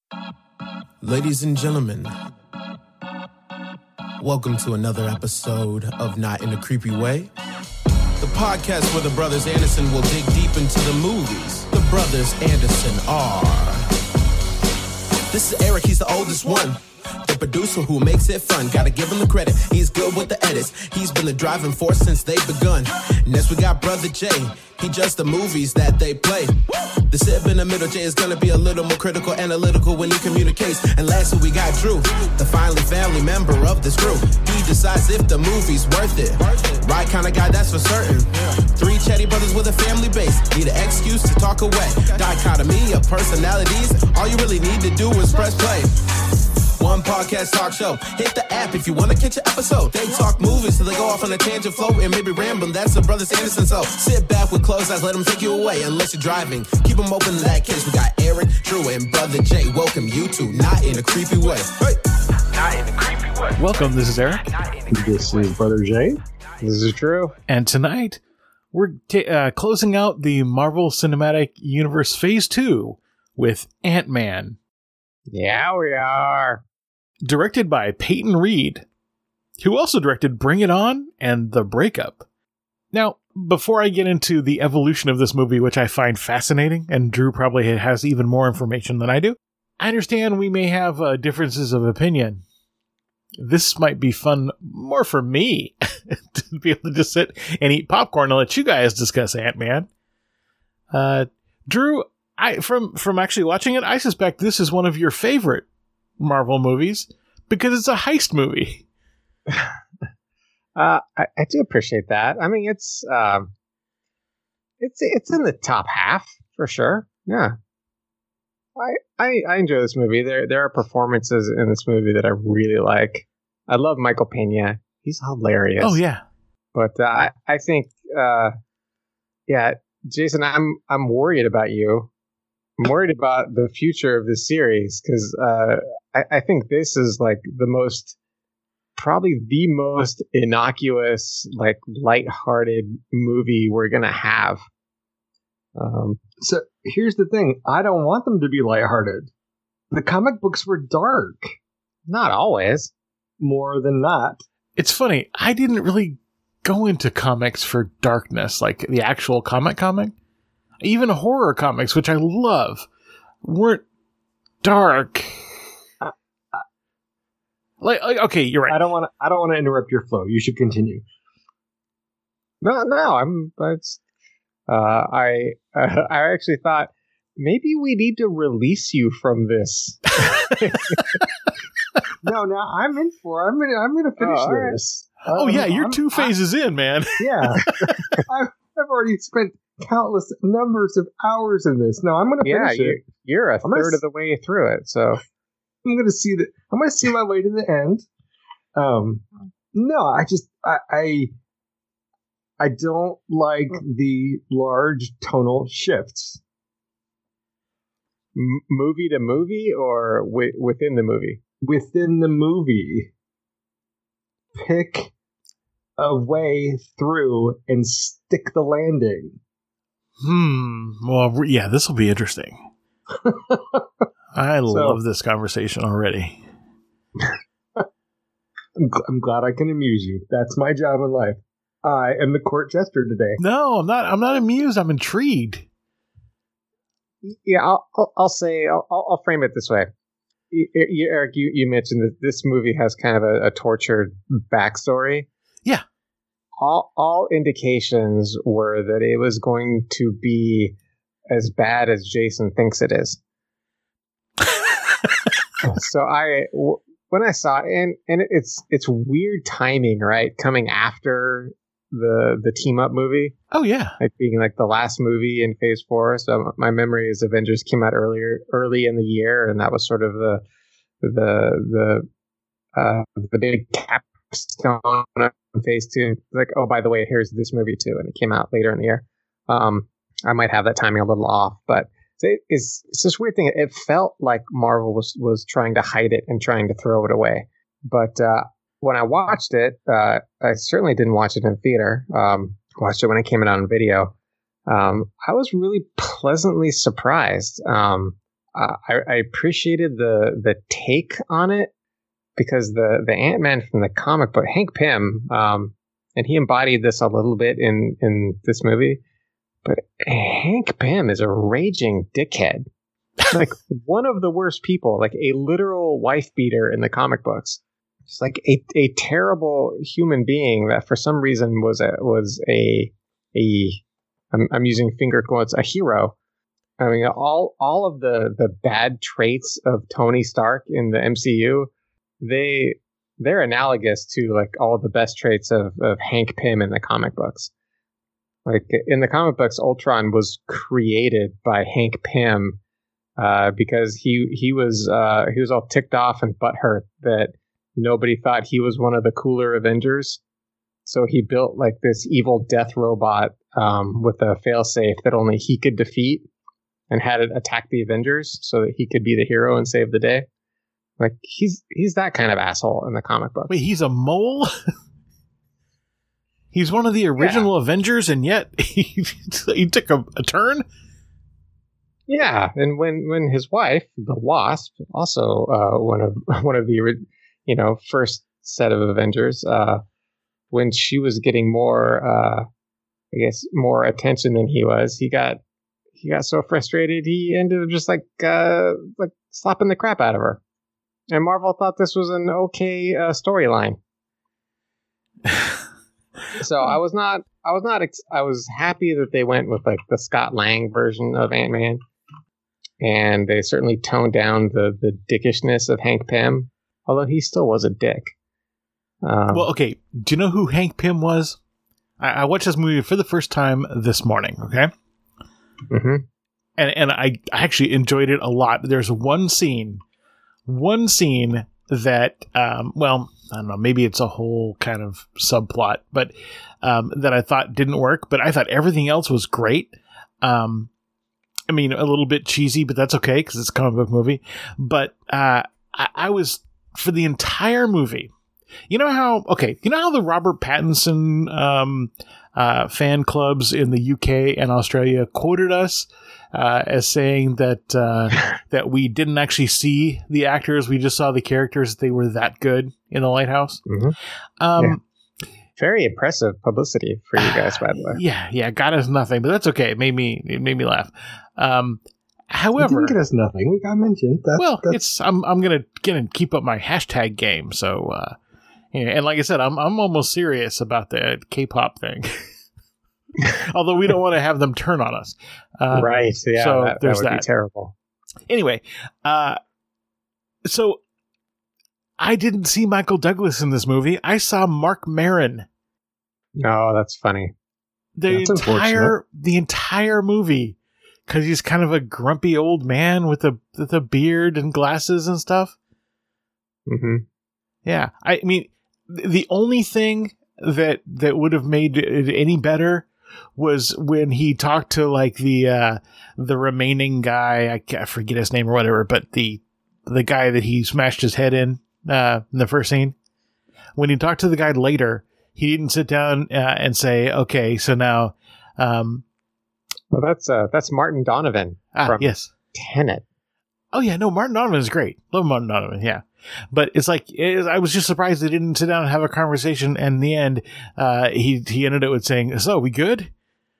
Ladies and gentlemen, welcome to another episode of Not in a Creepy Way, the podcast where the brothers Anderson will dig deep into the movies. The brothers Anderson are... This is Eric, he's the oldest one. The producer who makes it fun. Gotta give him the credit, he's good with the edits. He's been the driving force since they've begun. Next we got Brother Jay, he judged the movies that they play. The sib in the middle, Jay is gonna be a little more critical, analytical when he communicates. And lastly we got Drew, the finally family member of this crew. He decides if the movie's worth it. Right kind of guy, that's for certain. Three chatty brothers with a family base, need an excuse to talk away. Dichotomy of personalities, all you really need to do is press play. One podcast talk show. Hit the app if you want to catch an episode. They talk movies till they go off on a tangent flow and maybe rambling. That's the brothers Anderson. So sit back with closed eyes, let them take you away. Unless you're driving, keep them open in that case. We got Eric, Drew, and Brother Jay. Welcome you to Not in a Creepy Way. Hey. Not in a Creepy Way. Welcome, this is Eric. This is Brother Jay. This is Drew. And tonight, we're closing out the Marvel Cinematic Universe Phase 2 with Ant-Man. Yeah, we are. Directed by Peyton Reed, who also directed Bring It On and The Breakup. Now, before I get into the evolution of this movie, which I find fascinating, and Drew probably has even more information than I do, I understand we may have differences of opinion. This might be fun more for me to be able to just sit and eat popcorn and let you guys discuss Ant-Man. Drew, from actually watching it, I suspect this is one of your favorite Marvel movies because it's a heist movie. I do appreciate that. I mean, it's in the top half for sure. Yeah, I enjoy this movie. There are performances in this movie that I really like. I love Michael Pena. He's hilarious. Oh yeah, but I think Jason, I'm worried about you. I'm worried about the future of this series because I think this is like probably the most innocuous, like lighthearted movie we're gonna have. So here's the thing: I don't want them to be lighthearted. The comic books were dark. Not always. More than not. It's funny. I didn't really go into comics for darkness, like the actual comic. Even horror comics, which I love, weren't dark. Okay, you're right. I don't want to interrupt your flow. You should continue. No. I actually thought maybe we need to release you from this. No, I'm in for. I'm gonna finish this. Yeah, you're 2 phases in, man. Yeah, I've already spent countless numbers of hours in this. No, I'm going to finish it. You're a third of the way through it, so I'm going to see that. I'm going to see my way to the end. No, I don't like the large tonal shifts. Movie to movie, or within the movie? Within the movie, pick a way through and stick the landing. Well, yeah, this will be interesting. I love this conversation already. I'm glad I can amuse you. That's my job in life. I am the court jester today. No, I'm not. I'm not amused. I'm intrigued. Yeah, I'll frame it this way. Eric, you mentioned that this movie has kind of a tortured backstory. Yeah. All indications were that it was going to be as bad as Jason thinks it is. So when I saw it, and it's weird timing, right? Coming after the team up movie. Oh yeah, like being like the last movie in Phase 4. So my memory is Avengers came out early in the year, and that was sort of the big capstone on Phase 2. Like, oh, by the way, here's this movie too, and it came out later in the year. I might have that timing a little off, but it's this weird thing. It felt like Marvel was trying to hide it and trying to throw it away. But when I watched it, I certainly didn't watch it in theater. Watched it when it came out on video. I was really pleasantly surprised. I appreciated the take on it, because the Ant-Man from the comic book, Hank Pym, and he embodied this a little bit in this movie, but Hank Pym is a raging dickhead. Like one of the worst people, like a literal wife beater in the comic books. Just like a terrible human being that for some reason was I'm using finger quotes, a hero. I mean, all of the bad traits of Tony Stark in the MCU, they're analogous to like all the best traits of Hank Pym in the comic books. Like in the comic books, Ultron was created by Hank Pym because he was all ticked off and butthurt that nobody thought he was one of the cooler Avengers. So he built like this evil death robot with a failsafe that only he could defeat, and had it attack the Avengers so that he could be the hero and save the day. Like he's that kind of asshole in the comic book. Wait, he's a mole? He's one of the original Avengers, and yet he took a turn? Yeah, and when his wife, the Wasp, also one of the first set of Avengers, when she was getting more more attention than he was, he got so frustrated he ended up just like slapping the crap out of her. And Marvel thought this was an okay storyline. So I was happy that they went with like the Scott Lang version of Ant-Man, and they certainly toned down the dickishness of Hank Pym, although he still was a dick. Well, okay. Do you know who Hank Pym was? I watched this movie for the first time this morning. Okay. Mm-hmm. And I actually enjoyed it a lot. There's one scene that, well, I don't know, maybe it's a whole kind of subplot, but that I thought didn't work, but I thought everything else was great. I mean, a little bit cheesy, but that's okay because it's a comic book movie. But I was, for the entire movie, you know how the Robert Pattinson fan clubs in the UK and Australia quoted us as saying that that we didn't actually see the actors, we just saw the characters, they were that good in The Lighthouse. Mm-hmm. Very impressive publicity for you guys, by the way. Yeah, got us nothing, but that's okay. It made me laugh. However, it didn't get us nothing. We got mentioned. I'm gonna keep up my hashtag game. So, and like I said, I'm almost serious about the K-pop thing. Although we don't want to have them turn on us. Right. Yeah. So that would be terrible. Anyway, so I didn't see Michael Douglas in this movie. I saw Mark Maron. Oh, that's funny. The entire movie, because he's kind of a grumpy old man with a beard and glasses and stuff. Mm-hmm. Yeah, I mean, the only thing that would have made it any better was when he talked to like the remaining guy. I forget his name or whatever, but the guy that he smashed his head in the first scene. When he talked to the guy later, he didn't sit down and say, "Okay, so now." Well, that's Martin Donovan from Tenet. Oh yeah, no, Martin Donovan is great. Love Martin Donovan, yeah. But it's like I was just surprised they didn't sit down and have a conversation. And in the end, he ended it with saying, "So, we good?"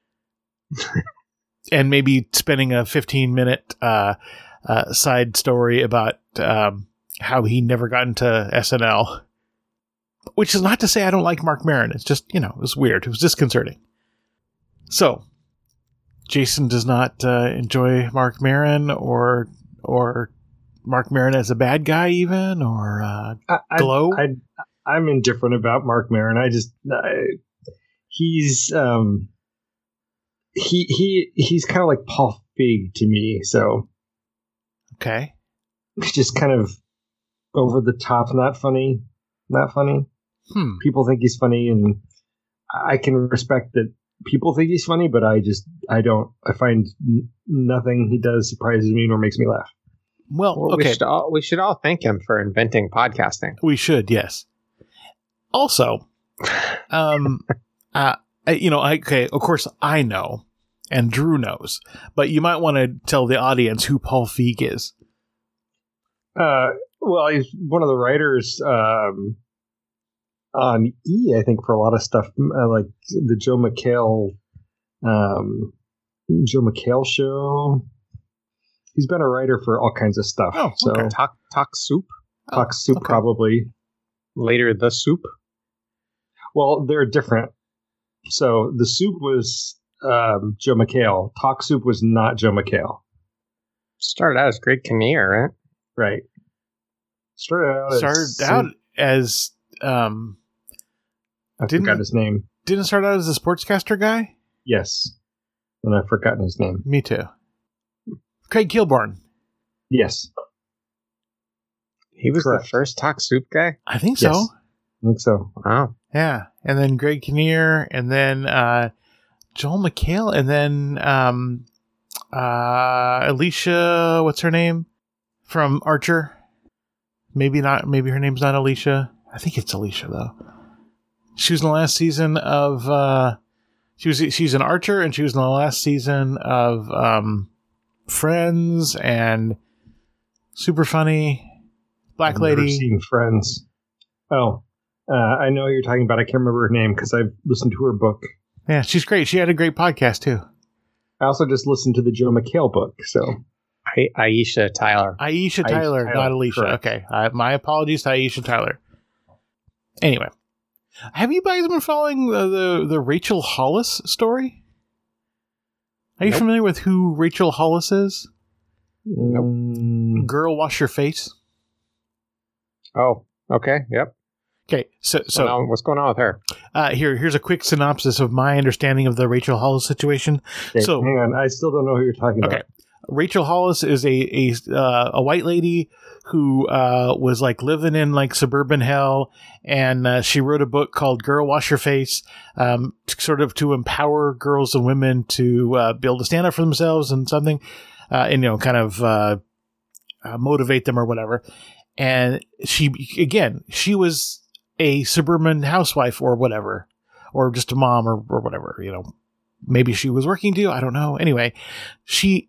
And maybe spending a 15-minute side story about how he never got into SNL. Which is not to say I don't like Mark Maron. It's just, it was weird. It was disconcerting. So, Jason does not enjoy Mark Maron or Mark Maron as a bad guy even, or Glow? I'm indifferent about Mark Maron. He's kind of like Paul Feig to me. So okay, he's just kind of over the top, not funny. People think he's funny, and I can respect that people think he's funny, but I don't. I find nothing he does surprises me nor makes me laugh. Well, okay. We should all thank him for inventing podcasting. We should, yes. Also, of course I know, and Drew knows, but you might want to tell the audience who Paul Feig is. Well, he's one of the writers on E, I think, for a lot of stuff, like the Joe McHale show. He's been a writer for all kinds of stuff. Oh, okay. So Talk Soup? Talk Soup, okay. probably. Later, The Soup? Well, they're different. So The Soup was Joe McHale. Talk Soup was not Joe McHale. Started out as Greg Kinnear, right? Right. Started out as I forgot his name. Didn't start out as a sportscaster guy? Yes. And I've forgotten his name. Me too. Craig Kilborn. Yes. He was Correct. the first Talk Soup guy? I think Yes. so. I think so. Wow. Yeah. And then Greg Kinnear, and then Joel McHale, and then Alicia, what's her name? From Archer. Maybe not. Maybe her name's not Alicia. I think it's Alicia, though. She was in the last season of... she's an Archer, and she was in the last season of Friends, and Super Funny, Black I've Lady. never seen Friends. Oh, I know who you're talking about. I can't remember her name because I've listened to her book. Yeah, she's great. She had a great podcast, too. I also just listened to the Joe McHale book. So Aisha Tyler. Aisha Tyler, not Alicia. correct. Okay. My apologies to Aisha Tyler. Anyway, have you guys been following the Rachel Hollis story? Are you familiar with who Rachel Hollis is? Nope. Girl, Wash Your Face. Oh, okay. Yep. Okay, so what's going on with her? here's a quick synopsis of my understanding of the Rachel Hollis situation. Okay, So, hang on. I still don't know who you're talking okay, about. Rachel Hollis is a white lady who was like living in like suburban hell, and she wrote a book called "Girl, Wash Your Face," sort of to empower girls and women to be able to stand up for themselves and something, and kind of motivate them or whatever. And she was a suburban housewife or whatever, or just a mom or whatever. Maybe she was working too. I don't know. Anyway, she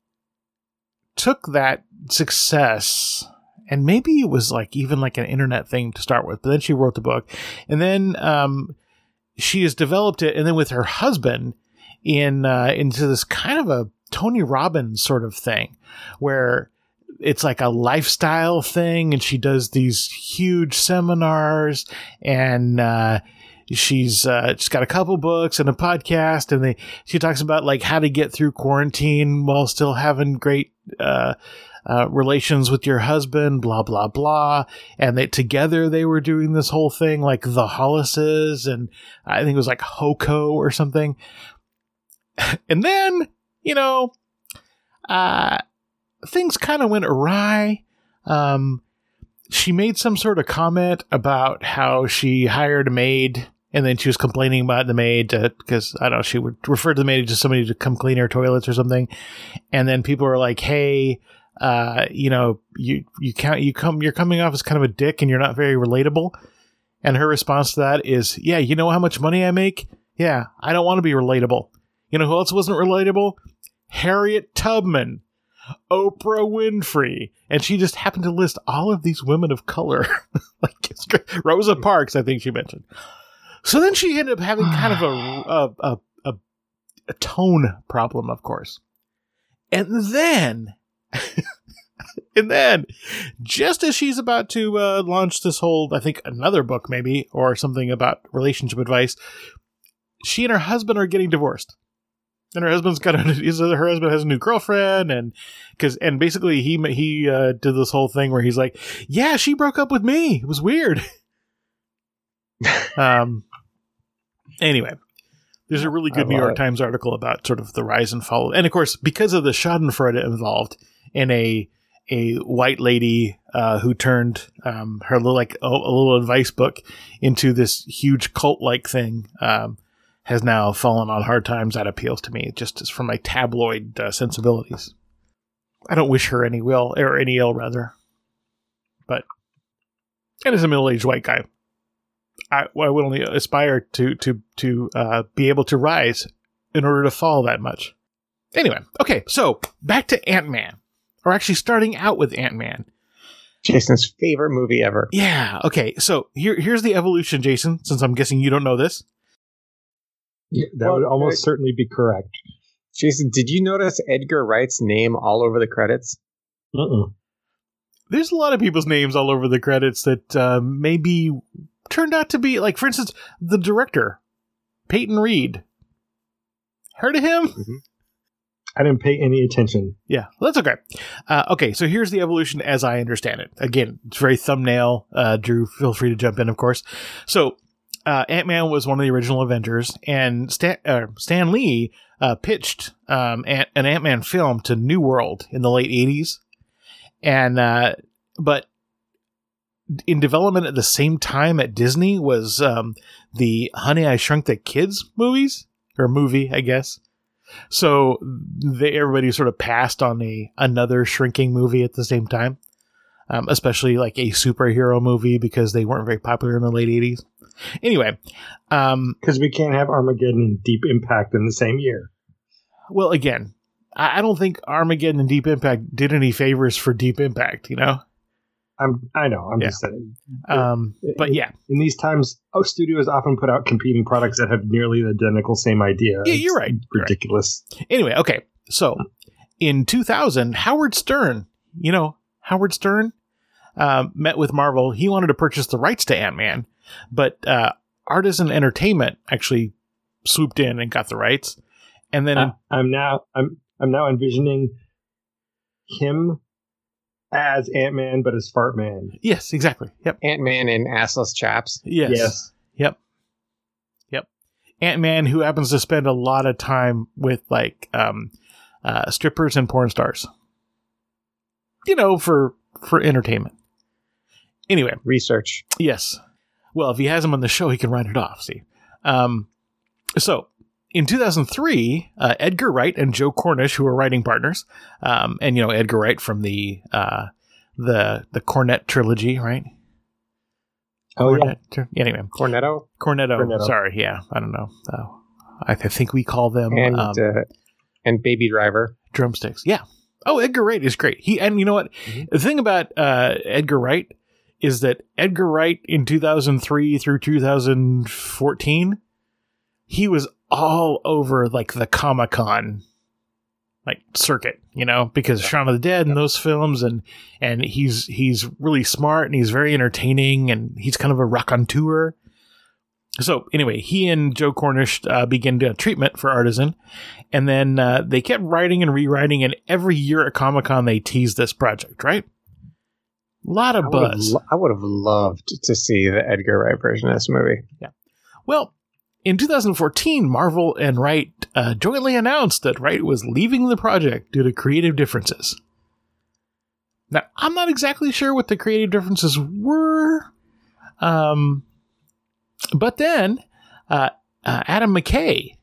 took that success, and maybe it was like even like an internet thing to start with, but then she wrote the book, and then she has developed it, and then with her husband into this kind of a Tony Robbins sort of thing, where it's like a lifestyle thing, and she does these huge seminars, and she's got a couple books and a podcast, and she talks about like how to get through quarantine while still having great relations with your husband, blah blah blah. And together they were doing this whole thing like the Hollises, and I think it was like Hoko or something. And then things kind of went awry. She made some sort of comment about how she hired a maid, and then she was complaining about the maid because I don't know, she would refer to the maid as just somebody to come clean her toilets or something. And then people were like, "Hey, you're coming off as kind of a dick, and you're not very relatable." And her response to that is, "Yeah, you know how much money I make? Yeah, I don't want to be relatable." You know who else wasn't relatable? Harriet Tubman, Oprah Winfrey, and she just happened to list all of these women of color, like Rosa Parks, I think she mentioned. So then she ended up having kind of a tone problem, of course, and then, just as she's about to launch this whole, I think another book maybe or something about relationship advice, she and her husband are getting divorced. And her husband's her husband has a new girlfriend, and basically he did this whole thing where he's like, "Yeah, she broke up with me. It was weird." Anyway, there's a really good New York Times article about sort of the rise and fall, and of course because of the Schadenfreude involved in a white lady who turned her little advice book into this huge cult like thing. Has now fallen on hard times. That appeals to me, just as from my tabloid sensibilities. I don't wish her any ill, rather. But, and as a middle-aged white guy, I would only aspire to be able to rise in order to follow that much. Anyway, okay, so back to Ant-Man. Or actually starting out with Ant-Man. Jason's favorite movie ever. Yeah, okay, so here's the evolution, Jason, since I'm guessing you don't know this. Yeah, that would almost certainly be correct. Jason, did you notice Edgar Wright's name all over the credits? There's a lot of people's names all over the credits that maybe turned out to be, like, for instance, the director, Peyton Reed. Heard of him? Mm-hmm. I didn't pay any attention. Yeah, well, that's okay. Okay, so here's the evolution as I understand it. Again, it's very thumbnail. Drew, feel free to jump in, of course. So, Ant-Man was one of the original Avengers, and Stan Lee pitched an Ant-Man film to New World in the late 80s. And but in development at the same time at Disney was the Honey, I Shrunk the Kids movie, I guess. So everybody sort of passed on another shrinking movie at the same time, especially like a superhero movie because they weren't very popular in the late 80s. Anyway. Because we can't have Armageddon and Deep Impact in the same year. Well, again, I don't think Armageddon and Deep Impact did any favors for Deep Impact, you know? I know. I'm just saying. But yeah. In these times, studios often put out competing products that have nearly the identical same idea. Yeah, you're right. Ridiculous. Right. Anyway, okay. So, in 2000, Howard Stern, met with Marvel. He wanted to purchase the rights to Ant-Man, but Artisan Entertainment actually swooped in and got the rights. And then I'm now envisioning him as Ant-Man, but as Fart Man. Yes, exactly. Yep. Ant-Man in assless chaps. Yes. Yep. Ant-Man, who happens to spend a lot of time with like strippers and porn stars. You know, for entertainment. Anyway. Research. Yes. Well, if he has him on the show, he can write it off, see. So, in 2003, Edgar Wright and Joe Cornish, who were writing partners, and Edgar Wright from the Cornetto trilogy, right? Anyway, Cornetto. Sorry, yeah, I don't know. I think we call them and Baby Driver drumsticks. Yeah. Oh, Edgar Wright is great. And you know what? Mm-hmm. The thing about Edgar Wright is that Edgar Wright in 2003 through 2014, he was all over like the Comic-Con like circuit, because Shaun of the Dead and those films, and he's really smart and he's very entertaining and he's kind of a raconteur. So anyway, he and Joe Cornish began treatment for Artisan, and then they kept writing and rewriting, and every year at Comic-Con they teased this project, right? A lot of buzz. I would have loved to see the Edgar Wright version of this movie. Yeah. Well, in 2014, Marvel and Wright jointly announced that Wright was leaving the project due to creative differences. Now, I'm not exactly sure what the creative differences were, but then Adam McKay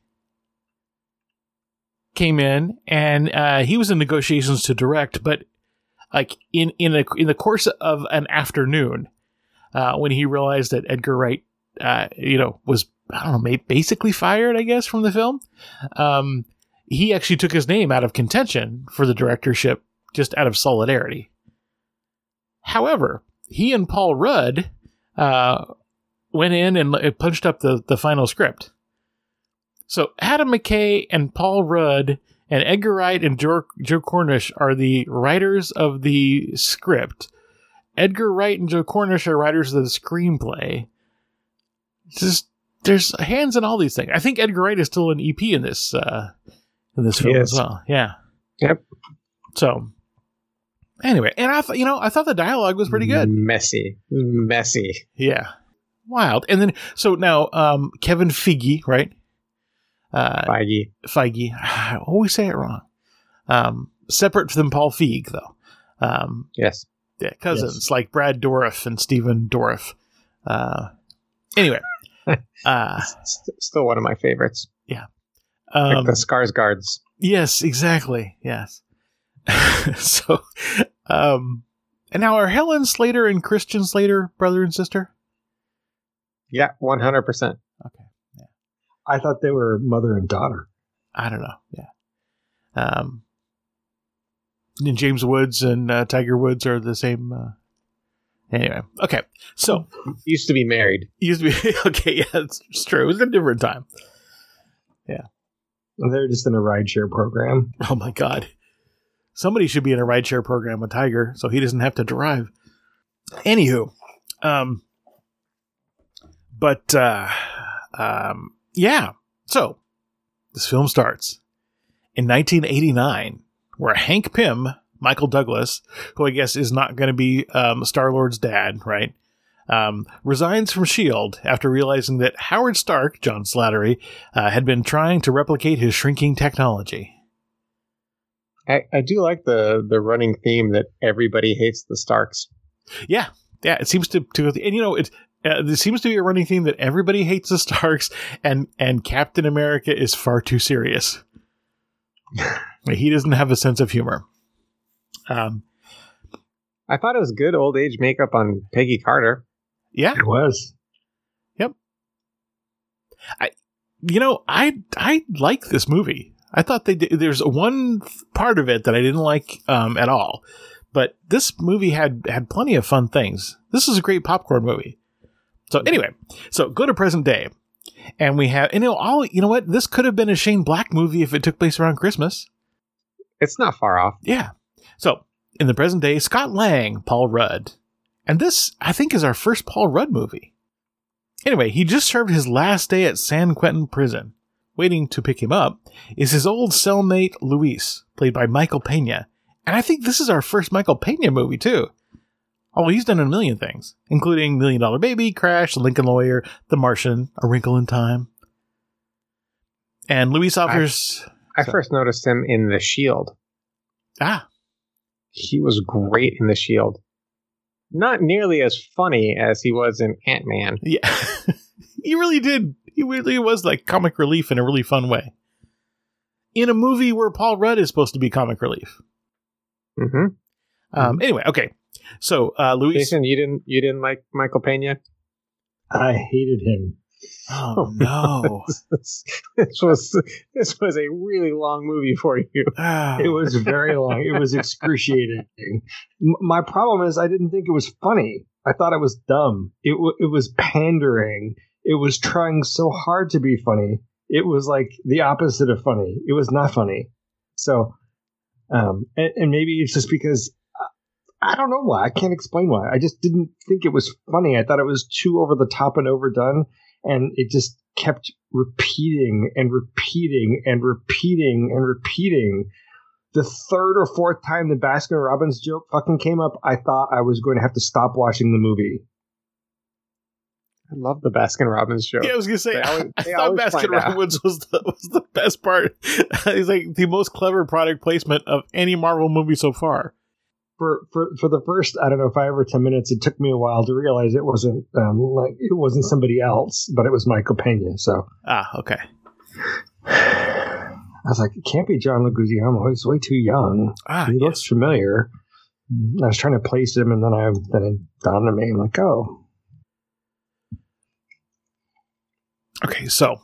came in, and he was in negotiations to direct, but like in the course of an afternoon, when he realized that Edgar Wright, was, I don't know, basically fired, I guess, from the film, he actually took his name out of contention for the directorship just out of solidarity. However, he and Paul Rudd went in and punched up the final script. So Adam McKay and Paul Rudd and Edgar Wright and Joe Cornish are the writers of the script. Edgar Wright and Joe Cornish are writers of the screenplay. There's hands in all these things. I think Edgar Wright is still an EP in this film as well. Yeah. Yep. So anyway, and I thought the dialogue was pretty good. Messy. Yeah. Wild. And then so now Kevin Feige, right? Feige. I always say it wrong. Separate from Paul Feig, though. Yes. Yeah, cousins like Brad Dourif and Stephen Dourif. Anyway. Still one of my favorites. Yeah. Like the Skarsgårds. Yes, exactly. Yes. So, and now are Helen Slater and Christian Slater brother and sister? Yeah, 100%. Okay. Yeah. I thought they were mother and daughter. I don't know. Yeah. And James Woods and Tiger Woods are the same. Anyway, okay. So used to be married. Okay. Yeah, it's true. It was a different time. Yeah. They're just in a rideshare program. Oh my God. Somebody should be in a rideshare program with Tiger so he doesn't have to drive. Anywho, yeah. So this film starts in 1989, where Hank Pym, Michael Douglas, who I guess is not going to be Star-Lord's dad, right? Resigns from S.H.I.E.L.D. after realizing that Howard Stark, John Slattery, had been trying to replicate his shrinking technology. I do like the running theme that everybody hates the Starks. Yeah, it seems to and you know there seems to be a running theme that everybody hates the Starks, and Captain America is far too serious. He doesn't have a sense of humor. I thought it was good old age makeup on Peggy Carter. Yeah, it was. Yep. I like this movie. I thought there's one part of it that I didn't like at all, but this movie had plenty of fun things. This is a great popcorn movie. So anyway, go to present day, and we have you know what, this could have been a Shane Black movie if it took place around Christmas. It's not far off. Yeah. So in the present day, Scott Lang, Paul Rudd, and this I think is our first Paul Rudd movie. Anyway, he just served his last day at San Quentin prison. Waiting to pick him up is his old cellmate Luis, played by Michael Pena. And I think this is our first Michael Pena movie, too. Oh, he's done a million things, including $1 Million Baby, Crash, The Lincoln Lawyer, The Martian, A Wrinkle in Time. And Luis offers... I first noticed him in The Shield. Ah. He was great in The Shield. Not nearly as funny as he was in Ant-Man. Yeah. He really did. He really was like comic relief in a really fun way. In a movie where Paul Rudd is supposed to be comic relief. Mm-hmm. Anyway, okay. So, Luis... Jason, you didn't like Michael Pena? I hated him. Oh, no. This was a really long movie for you. It was very long. It was excruciating. My problem is I didn't think it was funny. I thought it was dumb. It was pandering. It was trying so hard to be funny. It was like the opposite of funny. It was not funny. So, and maybe it's just because I don't know why. I can't explain why. I just didn't think it was funny. I thought it was too over the top and overdone. And it just kept repeating and repeating and repeating and repeating. The third or fourth time the Baskin-Robbins joke fucking came up, I thought I was going to have to stop watching the movie. I love the Baskin-Robbins joke. Yeah, I was going to say, I thought Baskin-Robbins was the best part. He's like the most clever product placement of any Marvel movie so far. For the first, I don't know, 5 or 10 minutes, it took me a while to realize it wasn't somebody else, but it was Michael Pena. So okay. I was like, it can't be John Leguizamo. He's way too young. He looks familiar. I was trying to place him, and then it dawned on me. I'm like, oh. Okay, so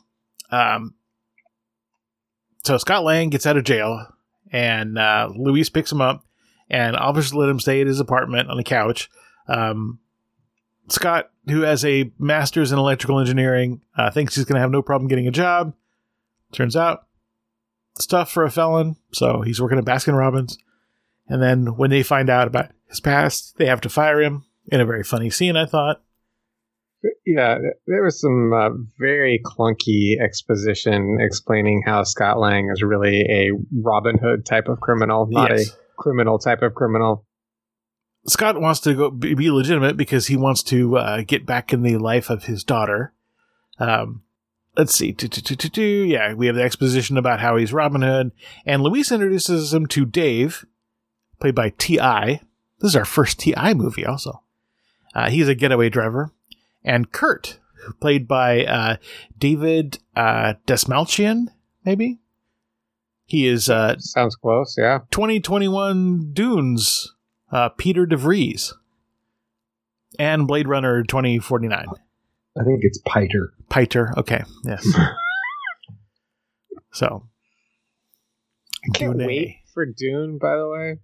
Scott Lang gets out of jail, and Luis picks him up. And offers to let him stay at his apartment on the couch. Scott, who has a master's in electrical engineering, thinks he's going to have no problem getting a job. Turns out, it's tough for a felon, so he's working at Baskin-Robbins. And then when they find out about his past, they have to fire him in a very funny scene, I thought. Yeah, there was some very clunky exposition explaining how Scott Lang is really a Robin Hood type of criminal, not a criminal type of criminal. Scott wants to go be legitimate because he wants to get back in the life of his daughter. Let's see. Yeah, we have the exposition about how he's Robin Hood. And Luis introduces him to Dave, played by T.I. This is our first T.I. movie also. He's a getaway driver. And Kurt, played by David Dastmalchian, maybe? He is... sounds close, yeah. 2021 Dunes, Peter DeVries. And Blade Runner 2049. I think it's Piter. Piter, okay, yes. So, I can't wait for Dune, by the way.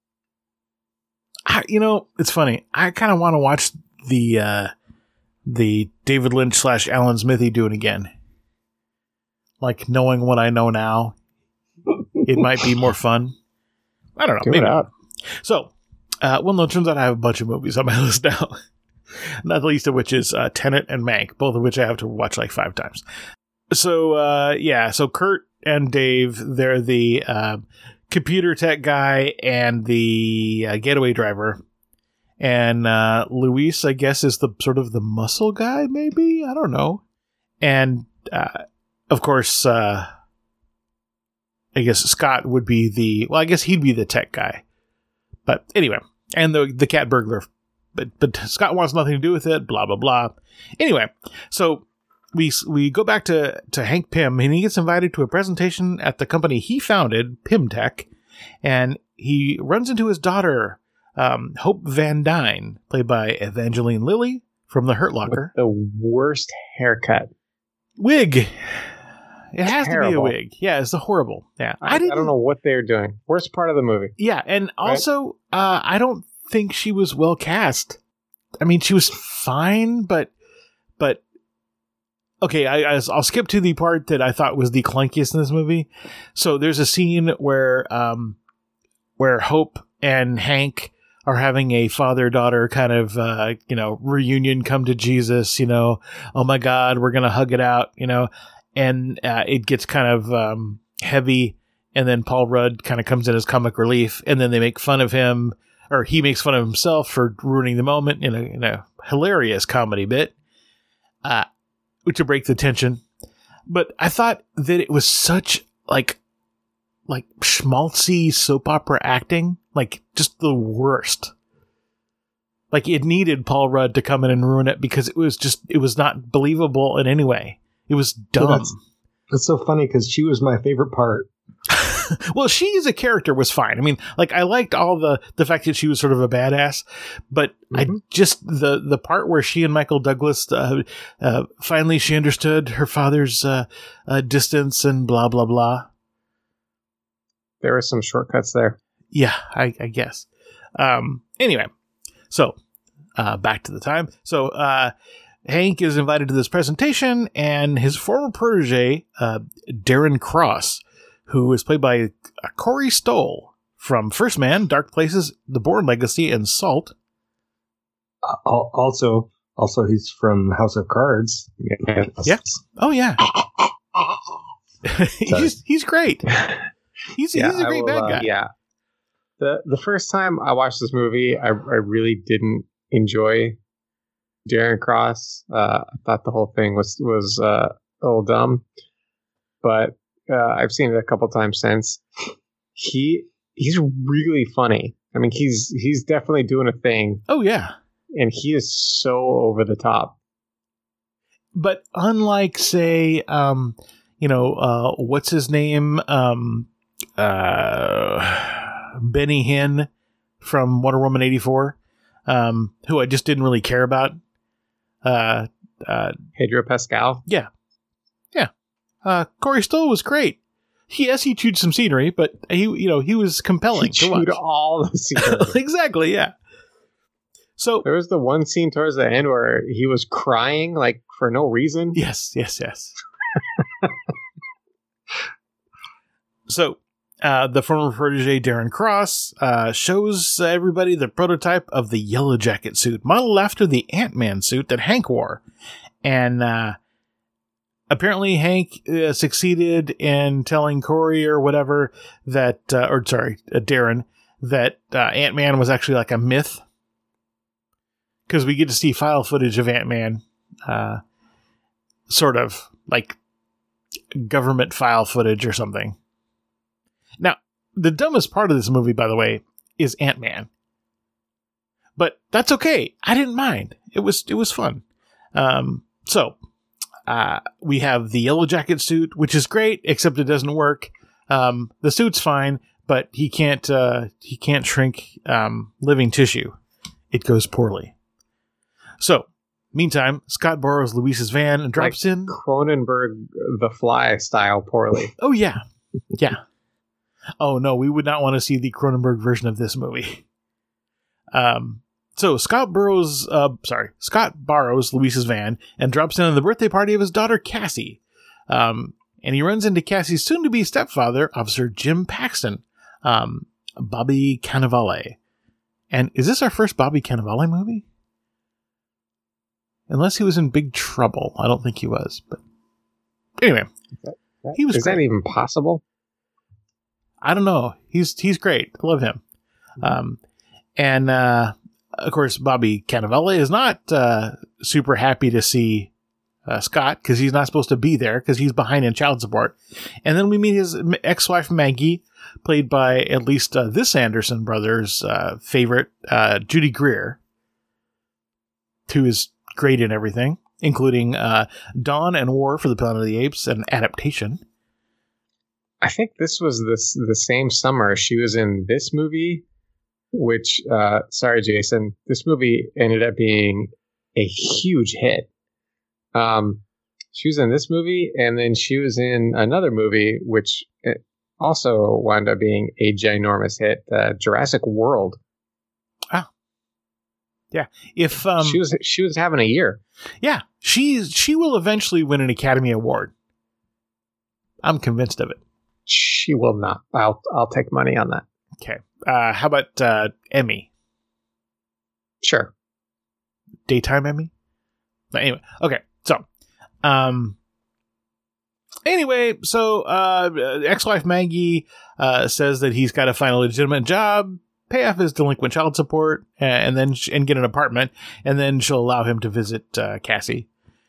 It's funny. I kind of want to watch the David Lynch / Alan Smithy Dune again. Like, knowing what I know now, it might be more fun. I don't know. Maybe not. So, it turns out I have a bunch of movies on my list now. Not the least of which is Tenet and Mank, both of which I have to watch like 5 times. So, so Kurt and Dave, they're the computer tech guy and the getaway driver. And Luis, I guess, is the sort of the muscle guy, maybe? I don't know. And, of course, I guess Scott would be I guess he'd be the tech guy. But anyway, and the cat burglar. But Scott wants nothing to do with it, blah, blah, blah. Anyway, so we go back to Hank Pym, and he gets invited to a presentation at the company he founded, Pym Tech, and he runs into his daughter, Hope Van Dyne, played by Evangeline Lilly from The Hurt Locker. With the worst haircut. Wig. It has to be a wig. Yeah, it's horrible. Yeah, I don't know what they're doing. Worst part of the movie. Yeah, and also, I don't think she was well cast. I mean, she was fine, but okay, I'll skip to the part that I thought was the clunkiest in this movie. So there's a scene where Hope and Hank are having a father-daughter kind of reunion, come to Jesus, oh my God, we're gonna hug it out, and it gets kind of heavy, and then Paul Rudd kind of comes in as comic relief, and then they make fun of him, or he makes fun of himself for ruining the moment in a hilarious comedy bit, which will break the tension. But I thought that it was such like schmaltzy soap opera acting, like just the worst. Like, it needed Paul Rudd to come in and ruin it because it was not believable in any way. It was dumb. Well, that's so funny because she was my favorite part. Well, she as a character was fine. I mean, like, I liked all the fact that she was sort of a badass, but I just, the part where she and Michael Douglas, finally she understood her father's distance and blah, blah, blah. There were some shortcuts there. Yeah, I guess. Anyway, so back to the time. So Hank is invited to this presentation, and his former protege, Darren Cross, who is played by Corey Stoll from First Man, Dark Places, The Bourne Legacy, and Salt. Also, he's from House of Cards. Yeah. Oh, yeah. he's great. He's a great bad guy. Yeah. The first time I watched this movie, I really didn't enjoy Darren Cross. I thought the whole thing was a little dumb, but I've seen it a couple times since. He's really funny. I mean, he's definitely doing a thing. Oh yeah, and he is so over the top. But unlike, say, what's his name, Benny Hinn from Wonder Woman 84, who I just didn't really care about. Pedro Pascal. Yeah. Corey Stoll was great. He chewed some scenery, but he was compelling to watch. He chewed all the scenery. Exactly, yeah. So there was the one scene towards the end where he was crying, like, for no reason. Yes. So the former protege Darren Cross shows everybody the prototype of the Yellow Jacket suit, modeled after the Ant-Man suit that Hank wore. And apparently Hank succeeded in telling Corey or whatever that, Darren, that Ant-Man was actually like a myth. Because we get to see file footage of Ant-Man, sort of like government file footage or something. Now, the dumbest part of this movie, by the way, is Ant-Man. But that's okay. I didn't mind. It was fun. So we have the Yellow Jacket suit, which is great, except it doesn't work. The suit's fine, but he can't shrink living tissue. It goes poorly. So, meantime, Scott borrows Luis's van and drops in. Cronenberg The Fly style poorly. Oh, yeah. Yeah. Oh no, we would not want to see the Cronenberg version of this movie. So Scott borrows Luis's van and drops in on the birthday party of his daughter Cassie. And he runs into Cassie's soon-to-be stepfather, Officer Jim Paxton, Bobby Cannavale. And is this our first Bobby Cannavale movie? Unless he was in Big Trouble. I don't think he was. But anyway, he was Is great. that even possible? I don't know. He's great. I love him. And of course, Bobby Cannavale is not super happy to see Scott because he's not supposed to be there because he's behind in child support. And then we meet his ex-wife Maggie, played by at least this Anderson brothers' favorite, Judy Greer, who is great in everything, including Dawn and War for the Planet of the Apes, an adaptation. I think this was the same summer she was in this movie, which, sorry, Jason, this movie ended up being a huge hit. She was in this movie, and then she was in another movie, which also wound up being a ginormous hit, Jurassic World. Ah, yeah. If she was having a year. Yeah, she will eventually win an Academy Award. I'm convinced of it. She will not. I'll take money on that. Okay. How about Emmy? Sure. Daytime Emmy? But anyway, okay. So, ex-wife Maggie says that he's got to find a legitimate job, pay off his delinquent child support, and get an apartment, and then she'll allow him to visit Cassie.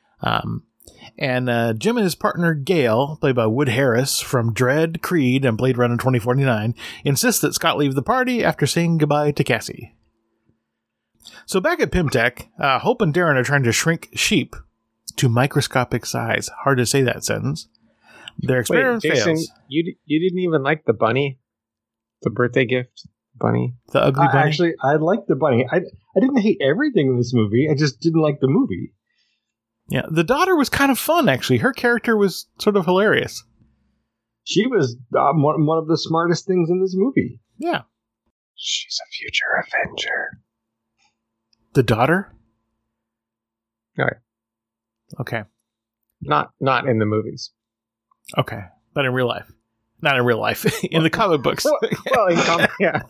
And Jim and his partner Gail, played by Wood Harris from Dredd, Creed, and Blade Runner 2049, insist that Scott leave the party after saying goodbye to Cassie. So back at Pimtech, Hope and Darren are trying to shrink sheep to microscopic size. Hard to say that sentence. Their experiment Jason, fails. You didn't even like the bunny? The birthday gift bunny? The ugly bunny? Actually, I liked the bunny. I didn't hate everything in this movie. I just didn't like the movie. Yeah, the daughter was kind of fun, actually. Her character was sort of hilarious. She was one of the smartest things in this movie. Yeah. She's a future Avenger. The daughter? All right. Okay. Not in the movies. Okay. But in real life. Not in real life. In the comic books. Well, in comic, yeah.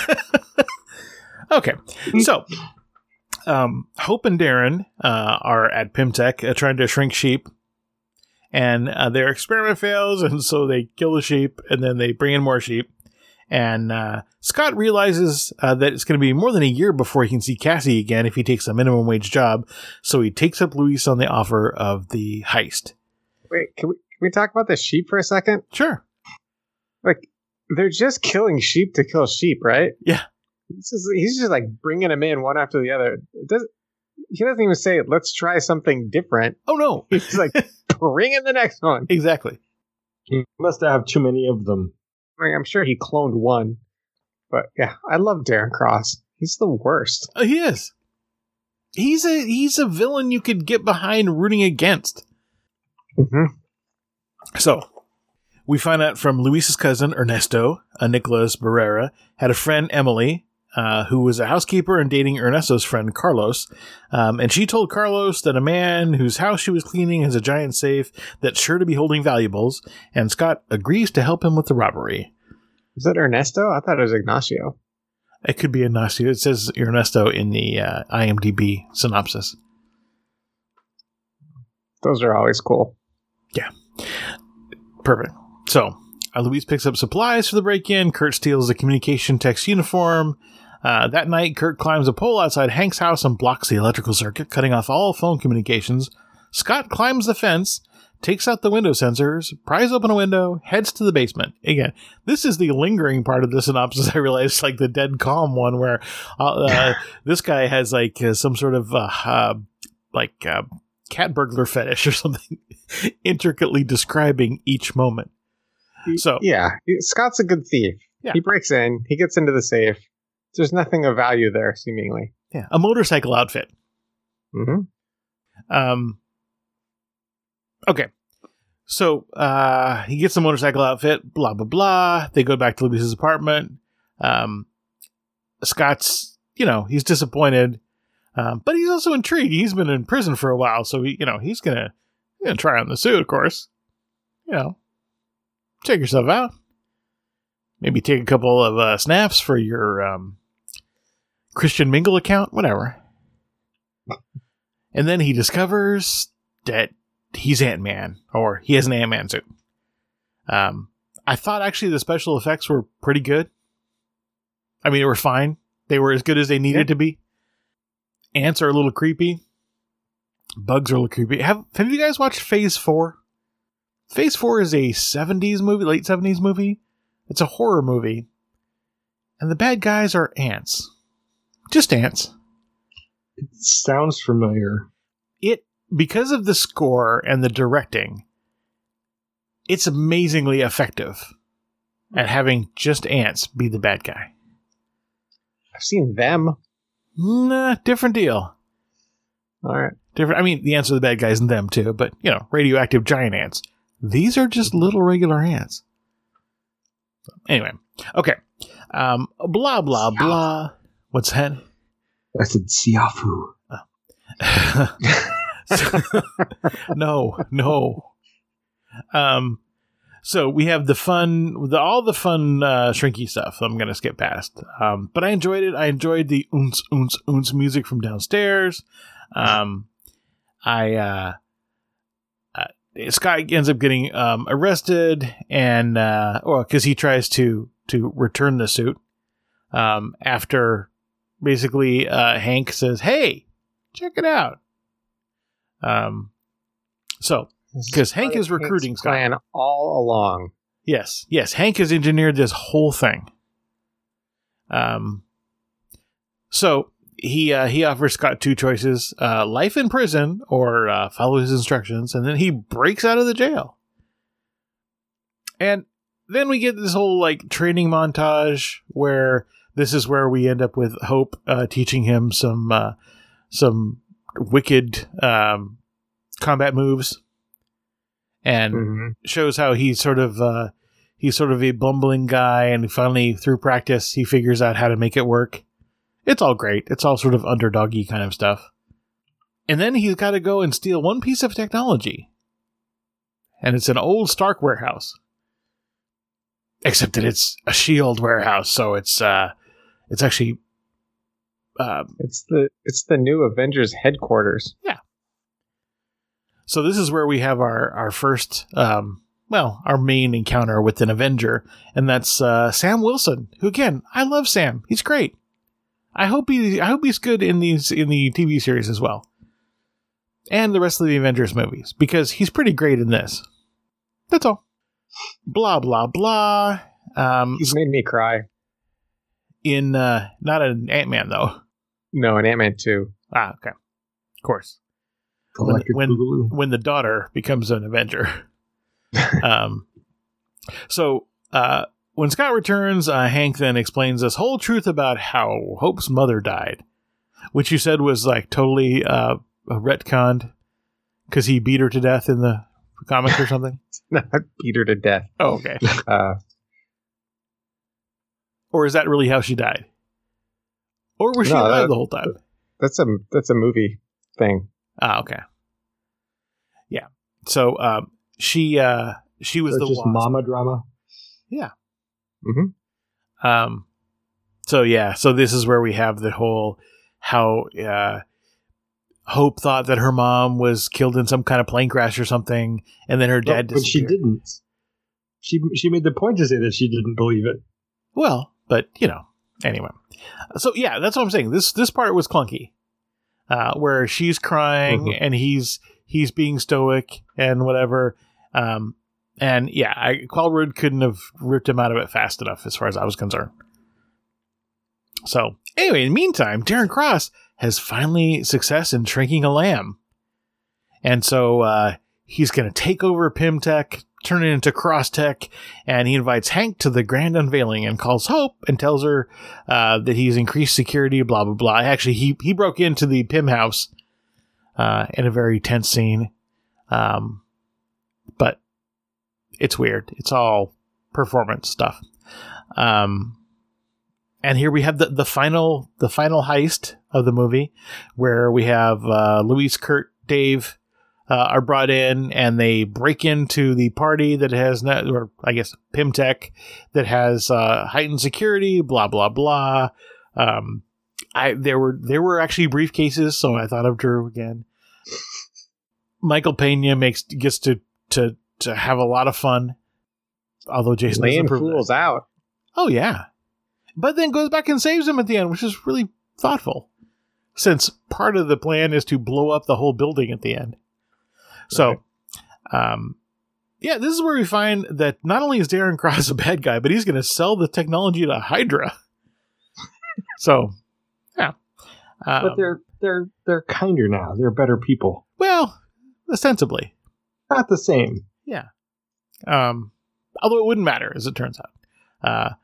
Okay. So, Hope and Darren are at Pimtech trying to shrink sheep. And their experiment fails, and so they kill the sheep, and then they bring in more sheep. And Scott realizes that it's going to be more than a year before he can see Cassie again if he takes a minimum wage job. So he takes up Luis on the offer of the heist. Wait, can we talk about the sheep for a second? Sure. Like, they're just killing sheep to kill sheep, right? Yeah. He's just like bringing them in one after the other. He doesn't even say, let's try something different. Oh, no. He's like, bring in the next one. Exactly. He must have too many of them. I mean, I'm sure he cloned one. But yeah, I love Darren Cross. He's the worst. He is. He's a villain you could get behind rooting against. Mm-hmm. So, we find out from Luis's cousin, Ernesto, Nicholas Barrera, had a friend, Emily, who was a housekeeper and dating Ernesto's friend, Carlos. And she told Carlos that a man whose house she was cleaning has a giant safe that's sure to be holding valuables, and Scott agrees to help him with the robbery. Is that Ernesto? I thought it was Ignacio. It could be Ignacio. It says Ernesto in the IMDb synopsis. Those are always cool. Yeah. Perfect. So, Luis picks up supplies for the break-in. Kurt steals the communication tech's uniform. That night, Kurt climbs a pole outside Hank's house and blocks the electrical circuit, cutting off all phone communications. Scott climbs the fence, takes out the window sensors, pries open a window, heads to the basement. Again, this is the lingering part of the synopsis. I realized, like the dead calm one, where this guy has like some sort of cat burglar fetish or something, intricately describing each moment. So yeah, Scott's a good thief. Yeah. He breaks in, he gets into the safe. There's nothing of value there, seemingly. Yeah, a motorcycle outfit. Mm-hmm. Okay. So he gets the motorcycle outfit, blah, blah, blah. They go back to Louise's apartment. Scott's, he's disappointed, but he's also intrigued. He's been in prison for a while, so he's gonna try on the suit, of course. Check yourself out. Maybe take a couple of snaps for your Christian Mingle account, whatever. And then he discovers that he's Ant-Man, or he has an Ant-Man suit. I thought actually the special effects were pretty good. I mean, they were fine. They were as good as they needed to be. Ants are a little creepy. Bugs are a little creepy. Have you guys watched Phase 4? Phase 4 is a 70s movie, late 70s movie. It's a horror movie. And the bad guys are ants. Just ants. It sounds familiar. Because of the score and the directing, it's amazingly effective at having just ants be the bad guy. I've seen Them. Nah, different deal. All right. Different. I mean, the ants are the bad guys in Them too, but, radioactive giant ants. These are just little regular ants. Anyway. Okay. Blah, blah, blah. What's that? I said Siafu. No. So we have all the fun shrinky stuff I'm going to skip past. But I enjoyed it. I enjoyed the oons, oons, oons music from downstairs. Scott ends up getting arrested and because he tries to return the suit after basically Hank says, "Hey, check it out." So because Hank is recruiting Scott plan all along. Yes, Hank has engineered this whole thing. So he offers Scott two choices: life in prison or follow his instructions, and then he breaks out of the jail. And then we get this whole training montage where this is where we end up with Hope teaching him some wicked combat moves, and shows how he's sort of a bumbling guy, and finally through practice he figures out how to make it work. It's all great. It's all sort of underdoggy kind of stuff. And then he's got to go and steal one piece of technology, and it's an old Stark warehouse, except that it's a S.H.I.E.L.D. warehouse, so it's actually it's the new Avengers headquarters. Yeah. So this is where we have our first, our main encounter with an Avenger, and that's Sam Wilson, who again, I love Sam. He's great. I hope he's good in the TV series as well, and the rest of the Avengers movies, because he's pretty great in this. That's all. Blah blah blah. He's made me cry. In not an Ant-Man though. No, an Ant-Man 2. Ah, okay. Of course. When the daughter becomes an Avenger. So when Scott returns, Hank then explains this whole truth about how Hope's mother died, which you said was totally retconned because he beat her to death in the comic or something. Not beat her to death. Oh, okay. Or is that really how she died? Or was she alive the whole time? That's a movie thing. Ah, okay. Yeah. So she was the just Wasp. mama drama. Yeah. Mm-hmm. So this is where we have the whole how Hope thought that her mom was killed in some kind of plane crash or something, and then her dad disappeared. But she didn't. She made the point to say that she didn't believe it. Well, but anyway. So yeah, that's what I'm saying. This part was clunky, where she's crying and he's being stoic and whatever. And yeah, Quellwood couldn't have ripped him out of it fast enough, as far as I was concerned. So anyway, in the meantime, Darren Cross has finally success in shrinking a lamb, and so he's going to take over Pym-Tech, turn it into Cross-Tech, and he invites Hank to the grand unveiling and calls Hope and tells her that he's increased security, blah, blah, blah. Actually, he broke into the Pym house in a very tense scene. But it's weird. It's all performance stuff. And here we have the final heist of the movie, where we have Luis, Kurt, Dave are brought in, and they break into the party that has, or I guess Pimtech, that has heightened security. Blah blah blah. There were actually briefcases, so I thought of Drew again. Michael Pena gets to have a lot of fun, although Jason laying fools out. Oh yeah, but then goes back and saves him at the end, which is really thoughtful, since part of the plan is to blow up the whole building at the end. So, yeah, this is where we find that not only is Darren Cross a bad guy, but he's going to sell the technology to Hydra. So, yeah, but they're kinder now. They're better people. Well, ostensibly, not the same. Yeah. Although it wouldn't matter, as it turns out.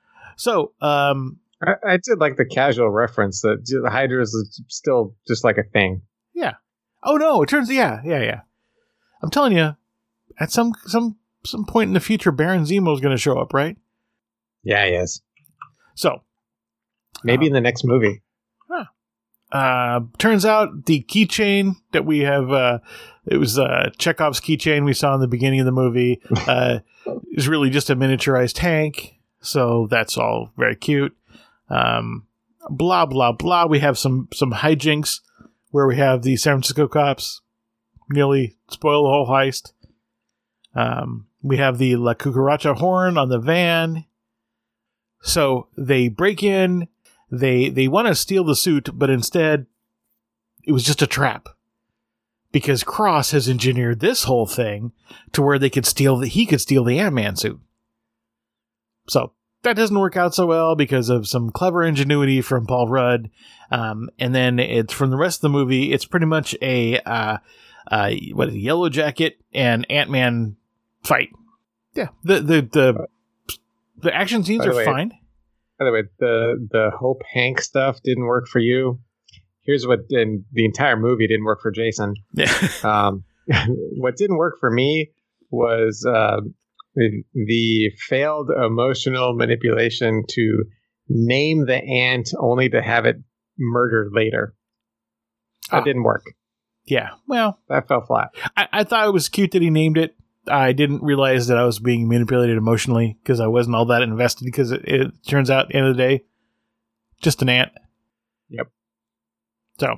I did like the casual reference that the Hydra is still just like a thing. Yeah. Oh no! It turns yeah. I'm telling you, at some point in the future, Baron Zemo is going to show up, right? Yeah, he is. So maybe in the next movie. Turns out the keychain that we have, it was Chekhov's keychain we saw in the beginning of the movie, is really just a miniaturized tank. So that's all very cute. Blah blah blah. We have some hijinks where we have the San Francisco cops nearly spoil the whole heist. We have the La Cucaracha horn on the van. So they break in. They want to steal the suit, but instead it was just a trap, because Cross has engineered this whole thing to where he could steal the Ant-Man suit. So that doesn't work out so well because of some clever ingenuity from Paul Rudd. And then it's from the rest of the movie, it's pretty much a Yellow Jacket and Ant-Man fight. Yeah, the action scenes are fine. By the way, the Hope Hank stuff didn't work for you. Here's what in the entire movie didn't work for Jason. Yeah. What didn't work for me was the failed emotional manipulation to name the ant only to have it murdered later. That didn't work. Yeah, well, that fell flat. I thought it was cute that he named it. I didn't realize that I was being manipulated emotionally because I wasn't all that invested, because it turns out, at the end of the day, just an ant. Yep. So,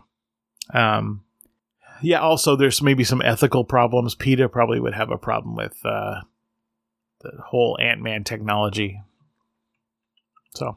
yeah, also there's maybe some ethical problems. PETA probably would have a problem with the whole Ant-Man technology. So,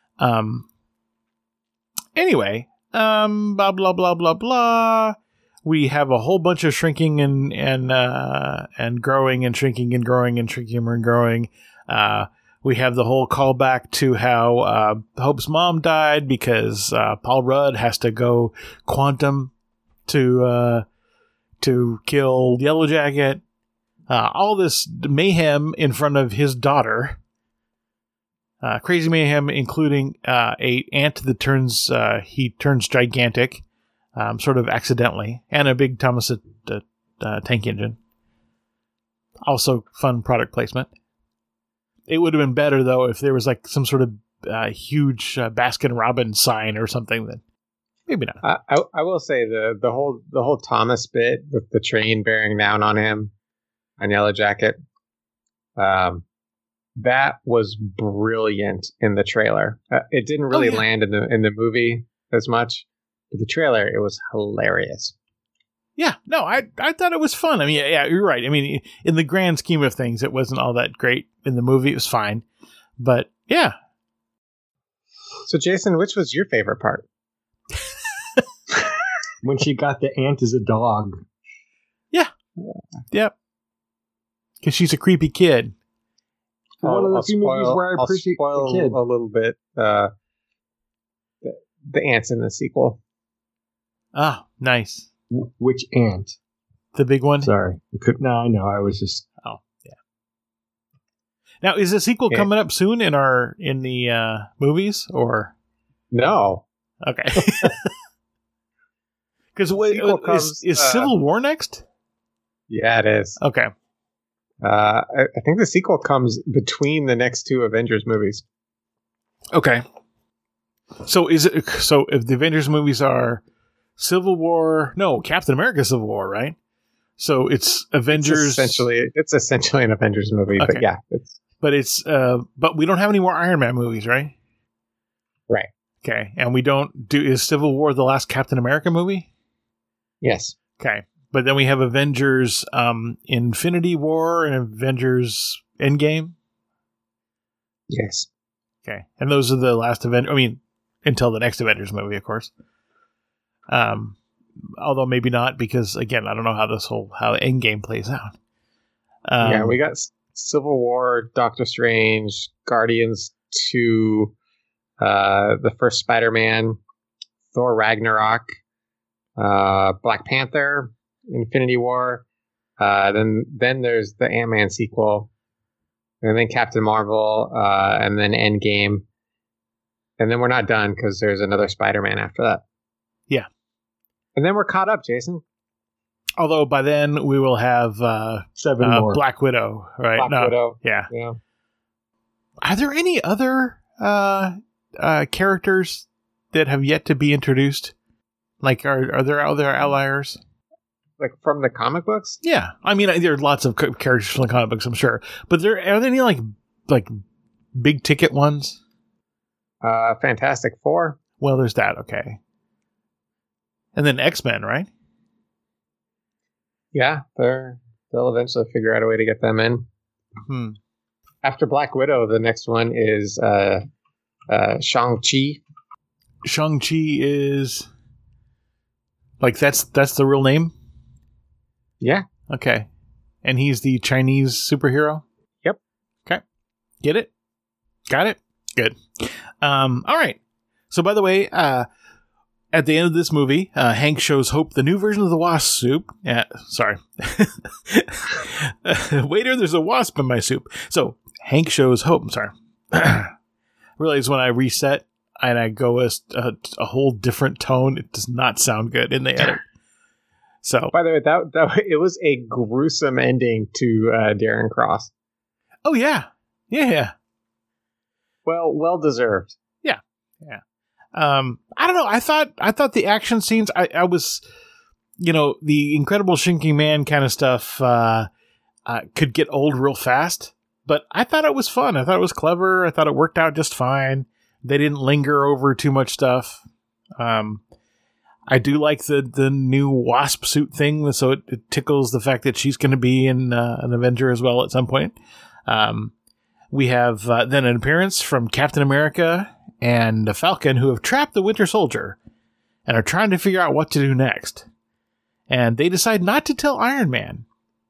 anyway, blah, blah, blah, blah, blah. We have a whole bunch of shrinking and growing and shrinking and growing and shrinking and growing. We have the whole callback to how Hope's mom died because Paul Rudd has to go quantum to kill Yellow Jacket. All this mayhem in front of his daughter. Crazy mayhem, including a ant that turns gigantic. Sort of accidentally, and a big Thomas tank engine. Also, fun product placement. It would have been better though if there was like some sort of huge Baskin Robbins sign or something. That maybe not. I will say the whole Thomas bit with the train bearing down on him on Yellow Jacket. That was brilliant in the trailer. It didn't really land in the movie as much. The trailer, it was hilarious. Yeah, no, I thought it was fun. I mean, yeah, you're right. I mean, in the grand scheme of things, it wasn't all that great. In the movie, it was fine. But, yeah. So, Jason, which was your favorite part? When she got the ant as a dog. Yeah. Yep. Because she's a creepy kid. One of the few movies where I appreciate the kid. A little bit. The ants in the sequel. Ah, nice. Which ant? The big one? Sorry. No, I know. I was just... Oh, yeah. Now, is the sequel coming up soon in the movies, or? No. Okay. Because is Civil War next? Yeah, it is. Okay. I think the sequel comes between the next two Avengers movies. Okay. So if the Avengers movies are Civil War, no, Captain America Civil War, right? So it's Avengers. It's essentially an Avengers movie, okay. But yeah, but we don't have any more Iron Man movies, right? Right. Okay, and we don't do. Is Civil War the last Captain America movie? Yes. Okay, but then we have Avengers, Infinity War and Avengers Endgame. Yes. Okay, and those are the last Avengers. I mean, until the next Avengers movie, of course. Although maybe not, because again, I don't know how Endgame plays out. Yeah, we got Civil War, Doctor Strange, Guardians 2, the first Spider-Man, Thor Ragnarok, Black Panther, Infinity War. Then there's the Ant-Man sequel, and then Captain Marvel, and then Endgame, and then we're not done because there's another Spider-Man after that. Yeah. And then we're caught up, Jason. Although by then we will have 7 more. Black Widow, right? Black Widow. Yeah. Yeah. Are there any other characters that have yet to be introduced? Like, are there other alliers? Like from the comic books? Yeah. I mean, there are lots of characters from the comic books, I'm sure. But are there any like big ticket ones? Fantastic Four. Well, there's that. Okay. And then X-Men, right? Yeah, they'll eventually figure out a way to get them in. After Black Widow, the next one is Shang-Chi. Shang-Chi is like that's the real name? Yeah. Okay. And he's the Chinese superhero? Yep. Okay. Get it? Got it? Good. All right. So by the way, at the end of this movie, Hank shows Hope the new version of the wasp soup. Sorry. Waiter, there's a wasp in my soup. So Hank shows Hope. I'm sorry. I realize when I reset and I go a whole different tone, it does not sound good in the edit. So, by the way, that it was a gruesome ending to Darren Cross. Oh yeah. Well deserved. Yeah. I don't know. I thought the action scenes, I was, the Incredible Shrinking Man kind of stuff could get old real fast, but I thought it was fun. I thought it was clever. I thought it worked out just fine. They didn't linger over too much stuff. I do like the new wasp suit thing, so it tickles the fact that she's going to be in an Avenger as well at some point. We have then an appearance from Captain America and the Falcon, who have trapped the Winter Soldier and are trying to figure out what to do next. And they decide not to tell Iron Man.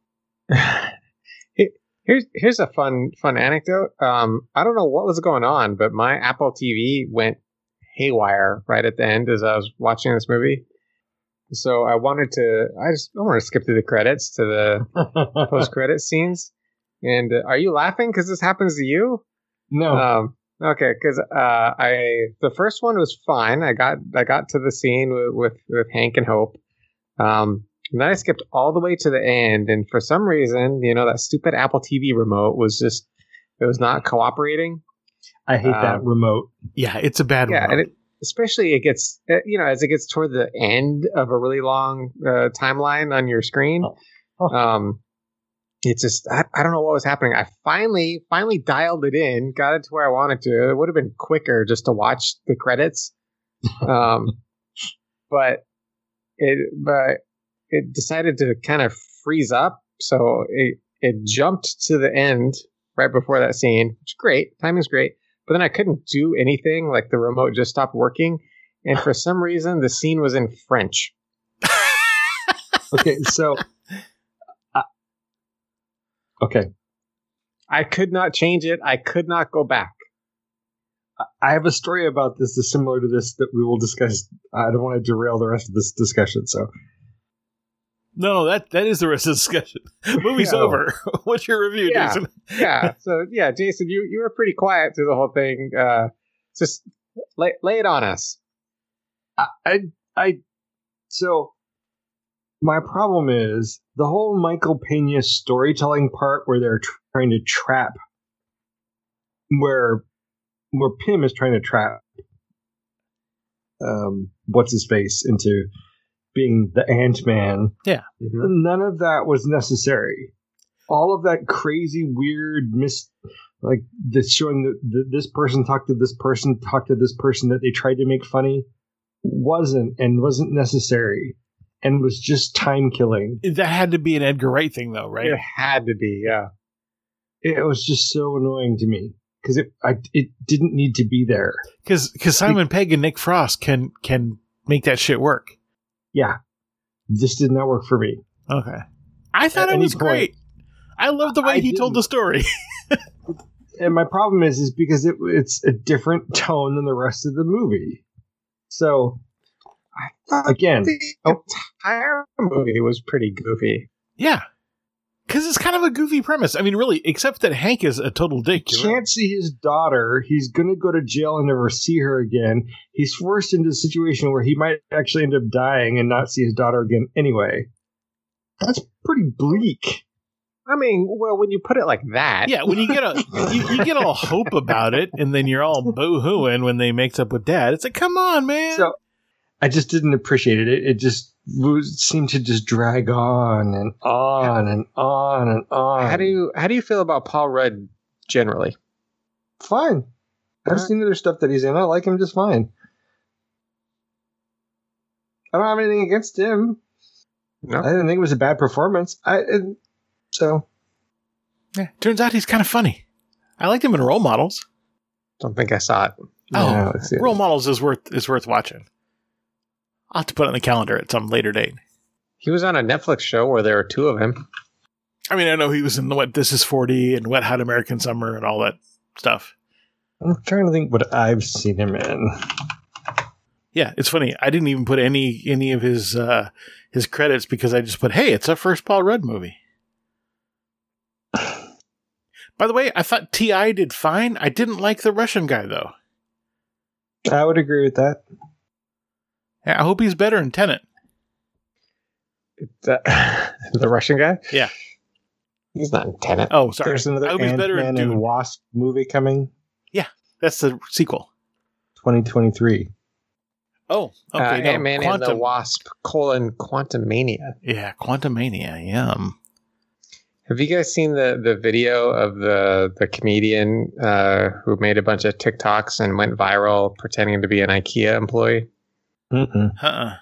Here's a fun anecdote. I don't know what was going on, but my Apple TV went haywire right at the end as I was watching this movie. So I wanted to skip through the credits to the post-credit scenes. And are you laughing because this happens to you? No. Okay, because the first one was fine. I got to the scene with Hank and Hope. And then I skipped all the way to the end, and for some reason, that stupid Apple TV remote was not cooperating. I hate that remote. Yeah, it's a bad remote. And especially it gets as it gets toward the end of a really long timeline on your screen. It's just I don't know what was happening. I finally dialed it in, got it to where I wanted to. It would have been quicker just to watch the credits, but it decided to kind of freeze up, so it jumped to the end right before that scene, which is great. Timing's great, but then I couldn't do anything. Like the remote just stopped working, and for some reason the scene was in French. Okay, so. Okay. I could not change it. I could not go back. I have a story about this that's similar to this that we will discuss. I don't want to derail the rest of this discussion, so. No, that is the rest of the discussion. Movie's over. What's your review, Jason? So, Jason, you were pretty quiet through the whole thing. Just lay it on us. So My problem is the whole Michael Pena storytelling part where they're trying to trap, where Pym is trying to trap what's his face into being the Ant-Man. Yeah. Mm-hmm. None of that was necessary. All of that crazy, weird, like this showing that this person talked to this person that they tried to make funny wasn't necessary and was just time killing. That had to be an Edgar Wright thing, though, right? It had to be, yeah. It was just so annoying to me because it didn't need to be there. Because Simon Pegg and Nick Frost can make that shit work. Yeah, this did not work for me. Okay, I thought it was great. I love the way he told the story. And my problem is because it's a different tone than the rest of the movie. So, again, the entire movie was pretty goofy. Yeah. Because it's kind of a goofy premise. I mean, really, except that Hank is a total dick. He can't see his daughter. He's going to go to jail and never see her again. He's forced into a situation where he might actually end up dying and not see his daughter again anyway. That's pretty bleak. I mean, well, when you put it like that. Yeah, when you get you get all hope about it, and then you're all boo-hooing when they makes up with Dad. It's like, come on, man. So, I just didn't appreciate it. It just seemed to just drag on and on and on and on. How do you feel about Paul Rudd generally? Fine. I've seen other stuff that he's in. I like him just fine. I don't have anything against him. No. I didn't think it was a bad performance. So, yeah, turns out he's kind of funny. I liked him in Role Models. Don't think I saw it. Oh, Role Models is worth watching. I'll have to put it on the calendar at some later date. He was on a Netflix show where there were two of him. I mean, I know he was in This Is 40 and Wet Hot American Summer and all that stuff. I'm trying to think what I've seen him in. Yeah, it's funny. I didn't even put any of his credits because I just put, hey, it's our first Paul Rudd movie. By the way, I thought T.I. did fine. I didn't like the Russian guy, though. I would agree with that. Yeah, I hope he's better in Tenet. The Russian guy? Yeah. He's not in Tenet. Oh, sorry. There's another Ant-Man and Wasp movie coming. Yeah, that's the sequel. 2023. Oh, okay. No, Ant-Man and the Wasp, Quantumania. Yeah, Quantumania, yum. Have you guys seen the video of the comedian who made a bunch of TikToks and went viral pretending to be an IKEA employee? Uh-uh.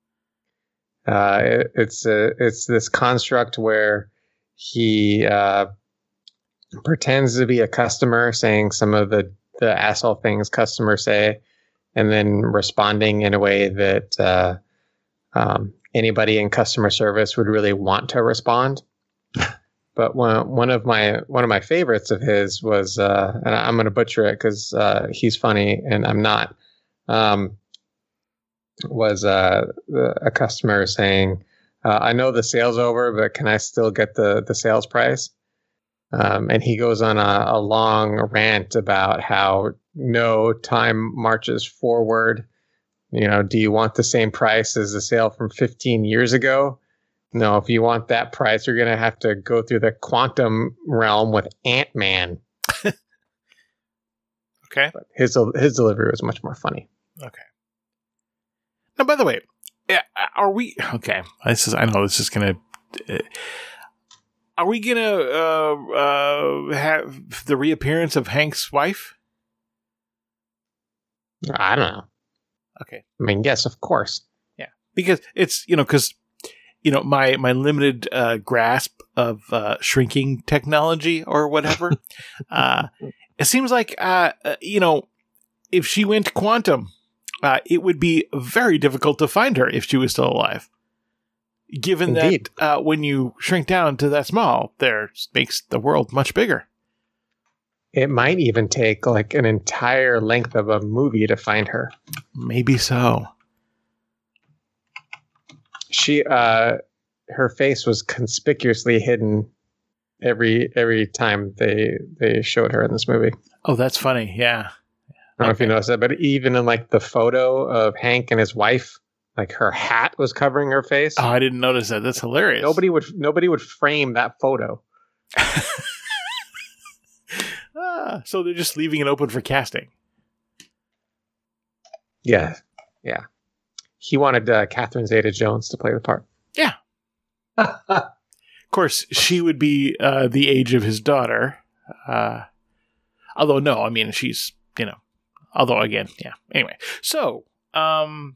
It's this construct where he pretends to be a customer saying some of the asshole things customers say, and then responding in a way that anybody in customer service would really want to respond. But one of my favorites of his was, and I'm going to butcher it because he's funny and I'm not. Was a customer saying, "I know the sale's over, but can I still get the sales price?" And he goes on a long rant about how no, time marches forward. You know, do you want the same price as the sale from 15 years ago? No, if you want that price, you're going to have to go through the quantum realm with Ant-Man. Okay. But his delivery was much more funny. Okay. Now, by the way, are we okay? I know this is going to. Are we going to have the reappearance of Hank's wife? I don't know. Okay. I mean, yes, of course. Yeah, because it's my limited grasp of shrinking technology or whatever. It seems like if she went quantum, it would be very difficult to find her if she was still alive. Given Indeed. That when you shrink down to that small, there makes the world much bigger. It might even take like an entire length of a movie to find her. Maybe so. She, her face was conspicuously hidden every time they showed her in this movie. Oh, that's funny. Yeah. I don't know if you noticed that, but even in like the photo of Hank and his wife Like her hat was covering her face. Oh, I didn't notice that. That's hilarious. Nobody would frame that photo. So they're just leaving it open for casting. Yeah. He wanted Catherine Zeta-Jones to play the part. Yeah. Of course, she would be the age of his daughter. Although, no, I mean, she's, although, again, yeah. Anyway, so, Brother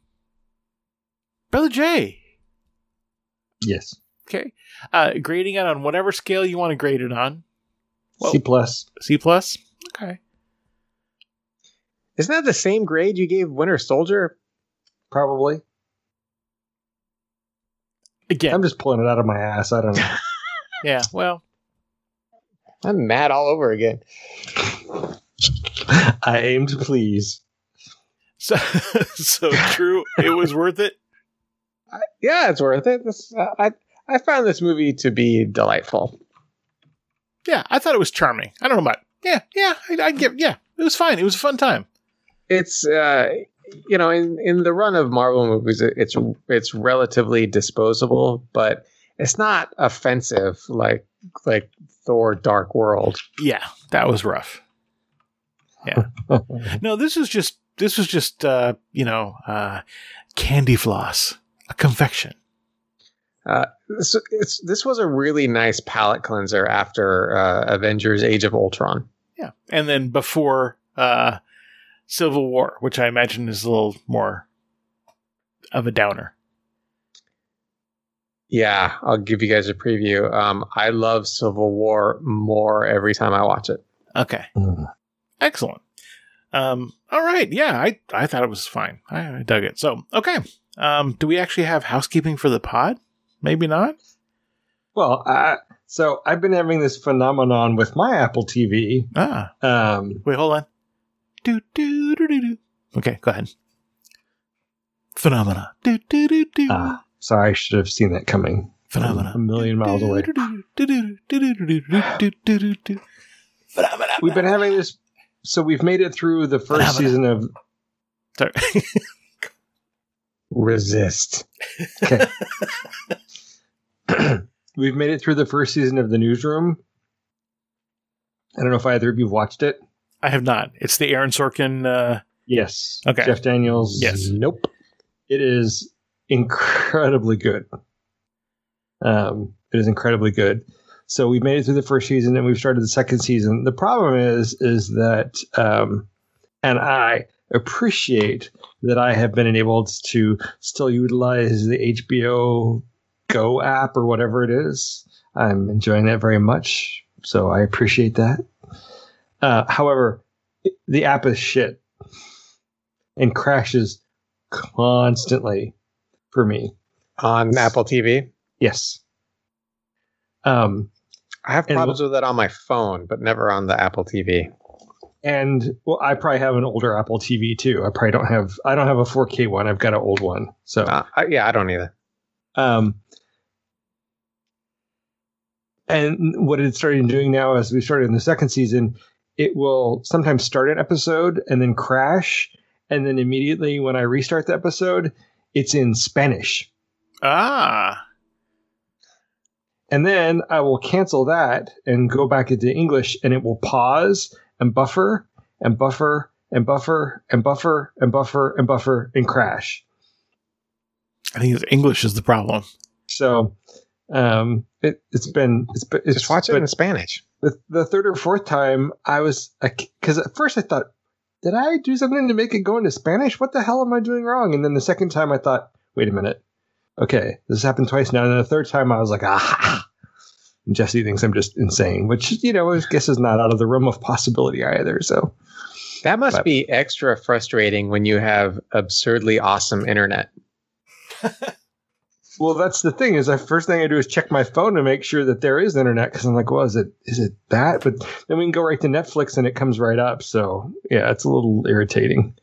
J. Yes. Okay. Grading it on whatever scale you want to grade it on. Well, C+. C+? Okay. Isn't that the same grade you gave Winter Soldier? Probably. Again. I'm just pulling it out of my ass. I don't know. Yeah, well. I'm mad all over again. I aim to please. So true. It was worth it? Yeah, it's worth it. I found this movie to be delightful. Yeah, I thought it was charming. I don't know about. Yeah, it was fine. It was a fun time. It's in the run of Marvel movies, it's relatively disposable, but it's not offensive like Thor: Dark World. Yeah, that was rough. Yeah. No, this was just candy floss, a confection. This was a really nice palate cleanser after Avengers: Age of Ultron. Yeah, and then before Civil War, which I imagine is a little more of a downer. Yeah, I'll give you guys a preview. I love Civil War more every time I watch it. Okay. Excellent. All right. Yeah, I thought it was fine. I dug it. So, okay. Do we actually have housekeeping for the pod? Maybe not. Well, so I've been having this phenomenon with my Apple TV. Wait, hold on. Do. Okay, go ahead. Phenomena. Do. Sorry, I should have seen that coming. Phenomena. A million miles away. Phenomena. We've been having this. So we've made it through the first season of. Sorry. Resist. Okay. We've made it through the first season of The Newsroom. I don't know if either of you have watched it. I have not. It's the Aaron Sorkin. Yes. Okay. Jeff Daniels. Yes. Nope. It is incredibly good. It is incredibly good. So we've made it through the first season and we've started the second season. The problem is that, and I appreciate that I have been enabled to still utilize the HBO Go app or whatever it is. I'm enjoying that very much. So I appreciate that. However, the app is shit and crashes constantly for me. On Apple TV? Yes. I have problems with it on my phone, but never on the Apple TV. And well, I probably have an older Apple TV too. I don't have a 4K one. I've got an old one. So I don't either. And what it's started doing now, as we started in the second season, it will sometimes start an episode and then crash, and then immediately when I restart the episode, it's in Spanish. Ah. And then I will cancel that and go back into English, and it will pause and buffer and buffer and buffer and buffer and buffer and buffer and crash. I think English is the problem. So it's just watch it in Spanish. The third or fourth time I was, because at first I thought, did I do something to make it go into Spanish? What the hell am I doing wrong? And then the second time I thought, wait a minute. Okay, this happened twice now. And then the third time I was like, aha. And Jesse thinks I'm just insane, which, I guess is not out of the realm of possibility either. So that must be extra frustrating when you have absurdly awesome internet. Well, that's the thing is the first thing I do is check my phone to make sure that there is internet. Cause I'm like, well, is it that? But then we can go right to Netflix and it comes right up. So yeah, it's a little irritating.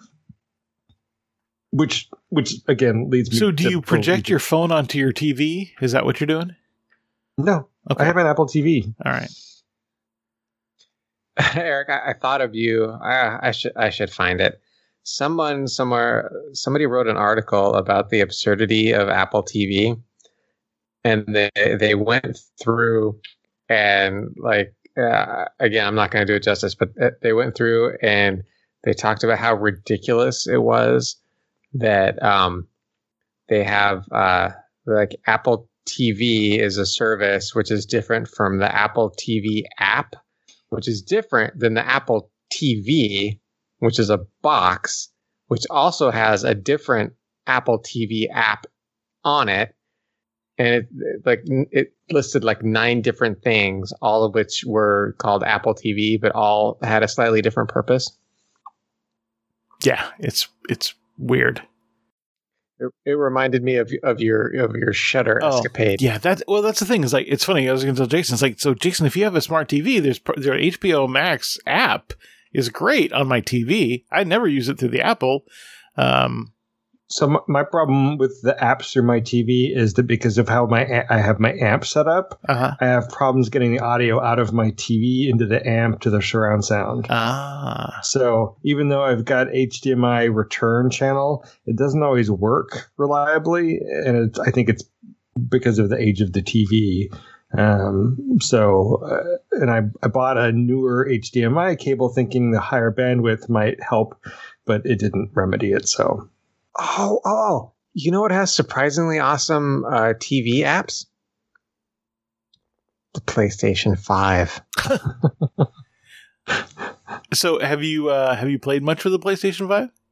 Which again leads me. So do you project your phone onto your TV? Is that what you're doing? No, okay. I have an Apple TV. All right. Eric, I thought of you. I should find it. somebody wrote an article about the absurdity of Apple TV, and they went through and again, I'm not going to do it justice, but they went through and they talked about how ridiculous it was that they have Apple TV is a service which is different from the Apple TV app, which is different than the Apple TV, which is a box, which also has a different Apple TV app on it. And it listed 9 different things, all of which were called Apple TV, but all had a slightly different purpose. Yeah, it's weird. It reminded me of your Shudder escapade. Yeah, that's the thing. Is it's funny. I was going to tell Jason. It's so Jason, if you have a smart TV, their HBO Max app is great on my TV. I never use it through the Apple. So my problem with the apps through my TV is that because of how I have my amp set up, I have problems getting the audio out of my TV into the amp to the surround sound. So even though I've got HDMI return channel, it doesn't always work reliably, and I think it's because of the age of the TV. And I bought a newer HDMI cable thinking the higher bandwidth might help, but it didn't remedy it. So. Oh, you know what has surprisingly awesome TV apps? The PlayStation 5. So have you played much with the PlayStation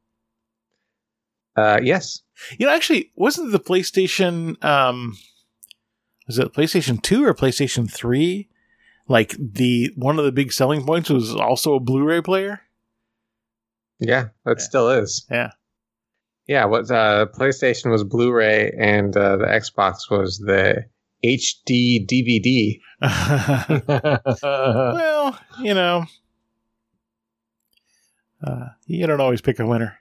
5? Yes. Actually, wasn't the PlayStation was it PlayStation 2 or PlayStation 3? One of the big selling points was also a Blu-ray player? Yeah, that still is. Yeah. Yeah, PlayStation was Blu-ray, and the Xbox was the HD DVD. Well, you don't always pick a winner.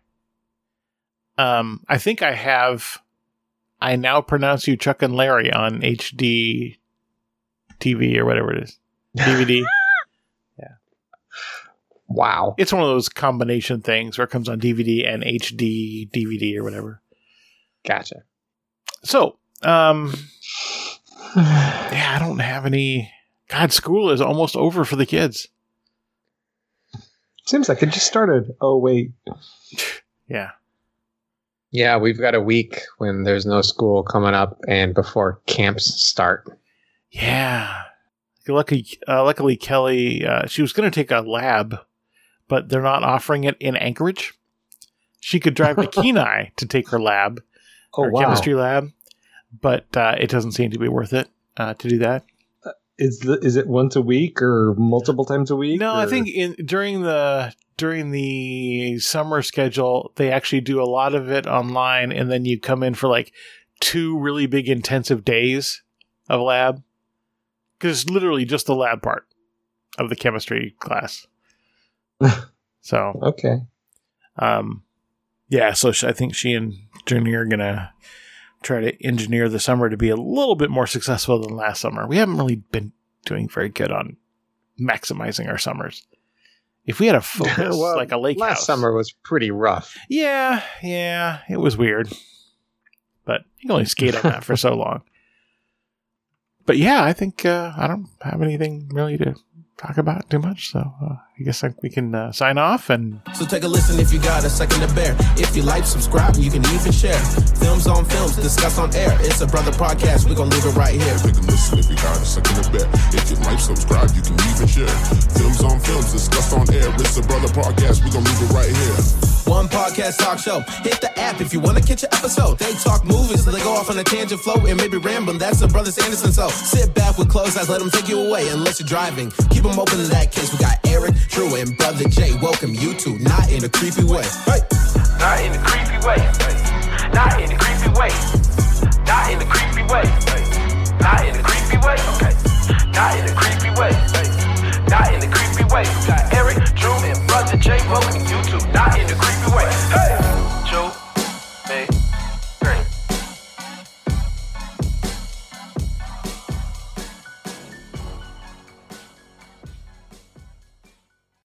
I think I now pronounce you Chuck and Larry on HD TV or whatever it is. DVD. Wow. It's one of those combination things where it comes on DVD and HD DVD or whatever. Gotcha. So, I don't have any... God, school is almost over for the kids. Seems like it just started. Oh, wait. Yeah. Yeah, we've got a week when there's no school coming up and before camps start. Yeah. Luckily, Kelly, she was going to take a lab, but they're not offering it in Anchorage. She could drive to Kenai to take her lab, chemistry lab, but it doesn't seem to be worth it to do that. Is it once a week or multiple times a week? No, I think during the summer schedule, they actually do a lot of it online, and then you come in for 2 really big intensive days of lab. Because it's literally just the lab part of the chemistry class. So. Okay. Yeah, so I think she and Junior are going to try to engineer the summer to be a little bit more successful than last summer. We haven't really been doing very good on maximizing our summers. If we had a focus, like a lake house. Last summer was pretty rough. Yeah, it was weird. But you can only skate on that for so long. But yeah, I think I don't have anything really to talk about too much, so I guess we can sign off. And so take a listen if you got a second to bear. If you like, subscribe, you can even share. Films on films, discuss on air. It's a brother podcast, we're gonna leave it right here. Take a listen if you got a second to bear. If you like, subscribe, you can even share. Films on films, discuss on air. It's a brother podcast, we're gonna leave it right here. One podcast talk show. Hit the app if you want to catch an episode. They talk movies, so they go off on a tangent flow and maybe rambling. That's the Brothers Anderson. So sit back with closed eyes, let them take you away. Unless you're driving, keep them open in that case. We got Eric, Drew, and Brother Jay. Welcome you to Not in a Creepy Way. Hey. Not in a creepy way. Not in a creepy way. Not in a creepy way. Not in a creepy way. Okay. Not in a creepy way.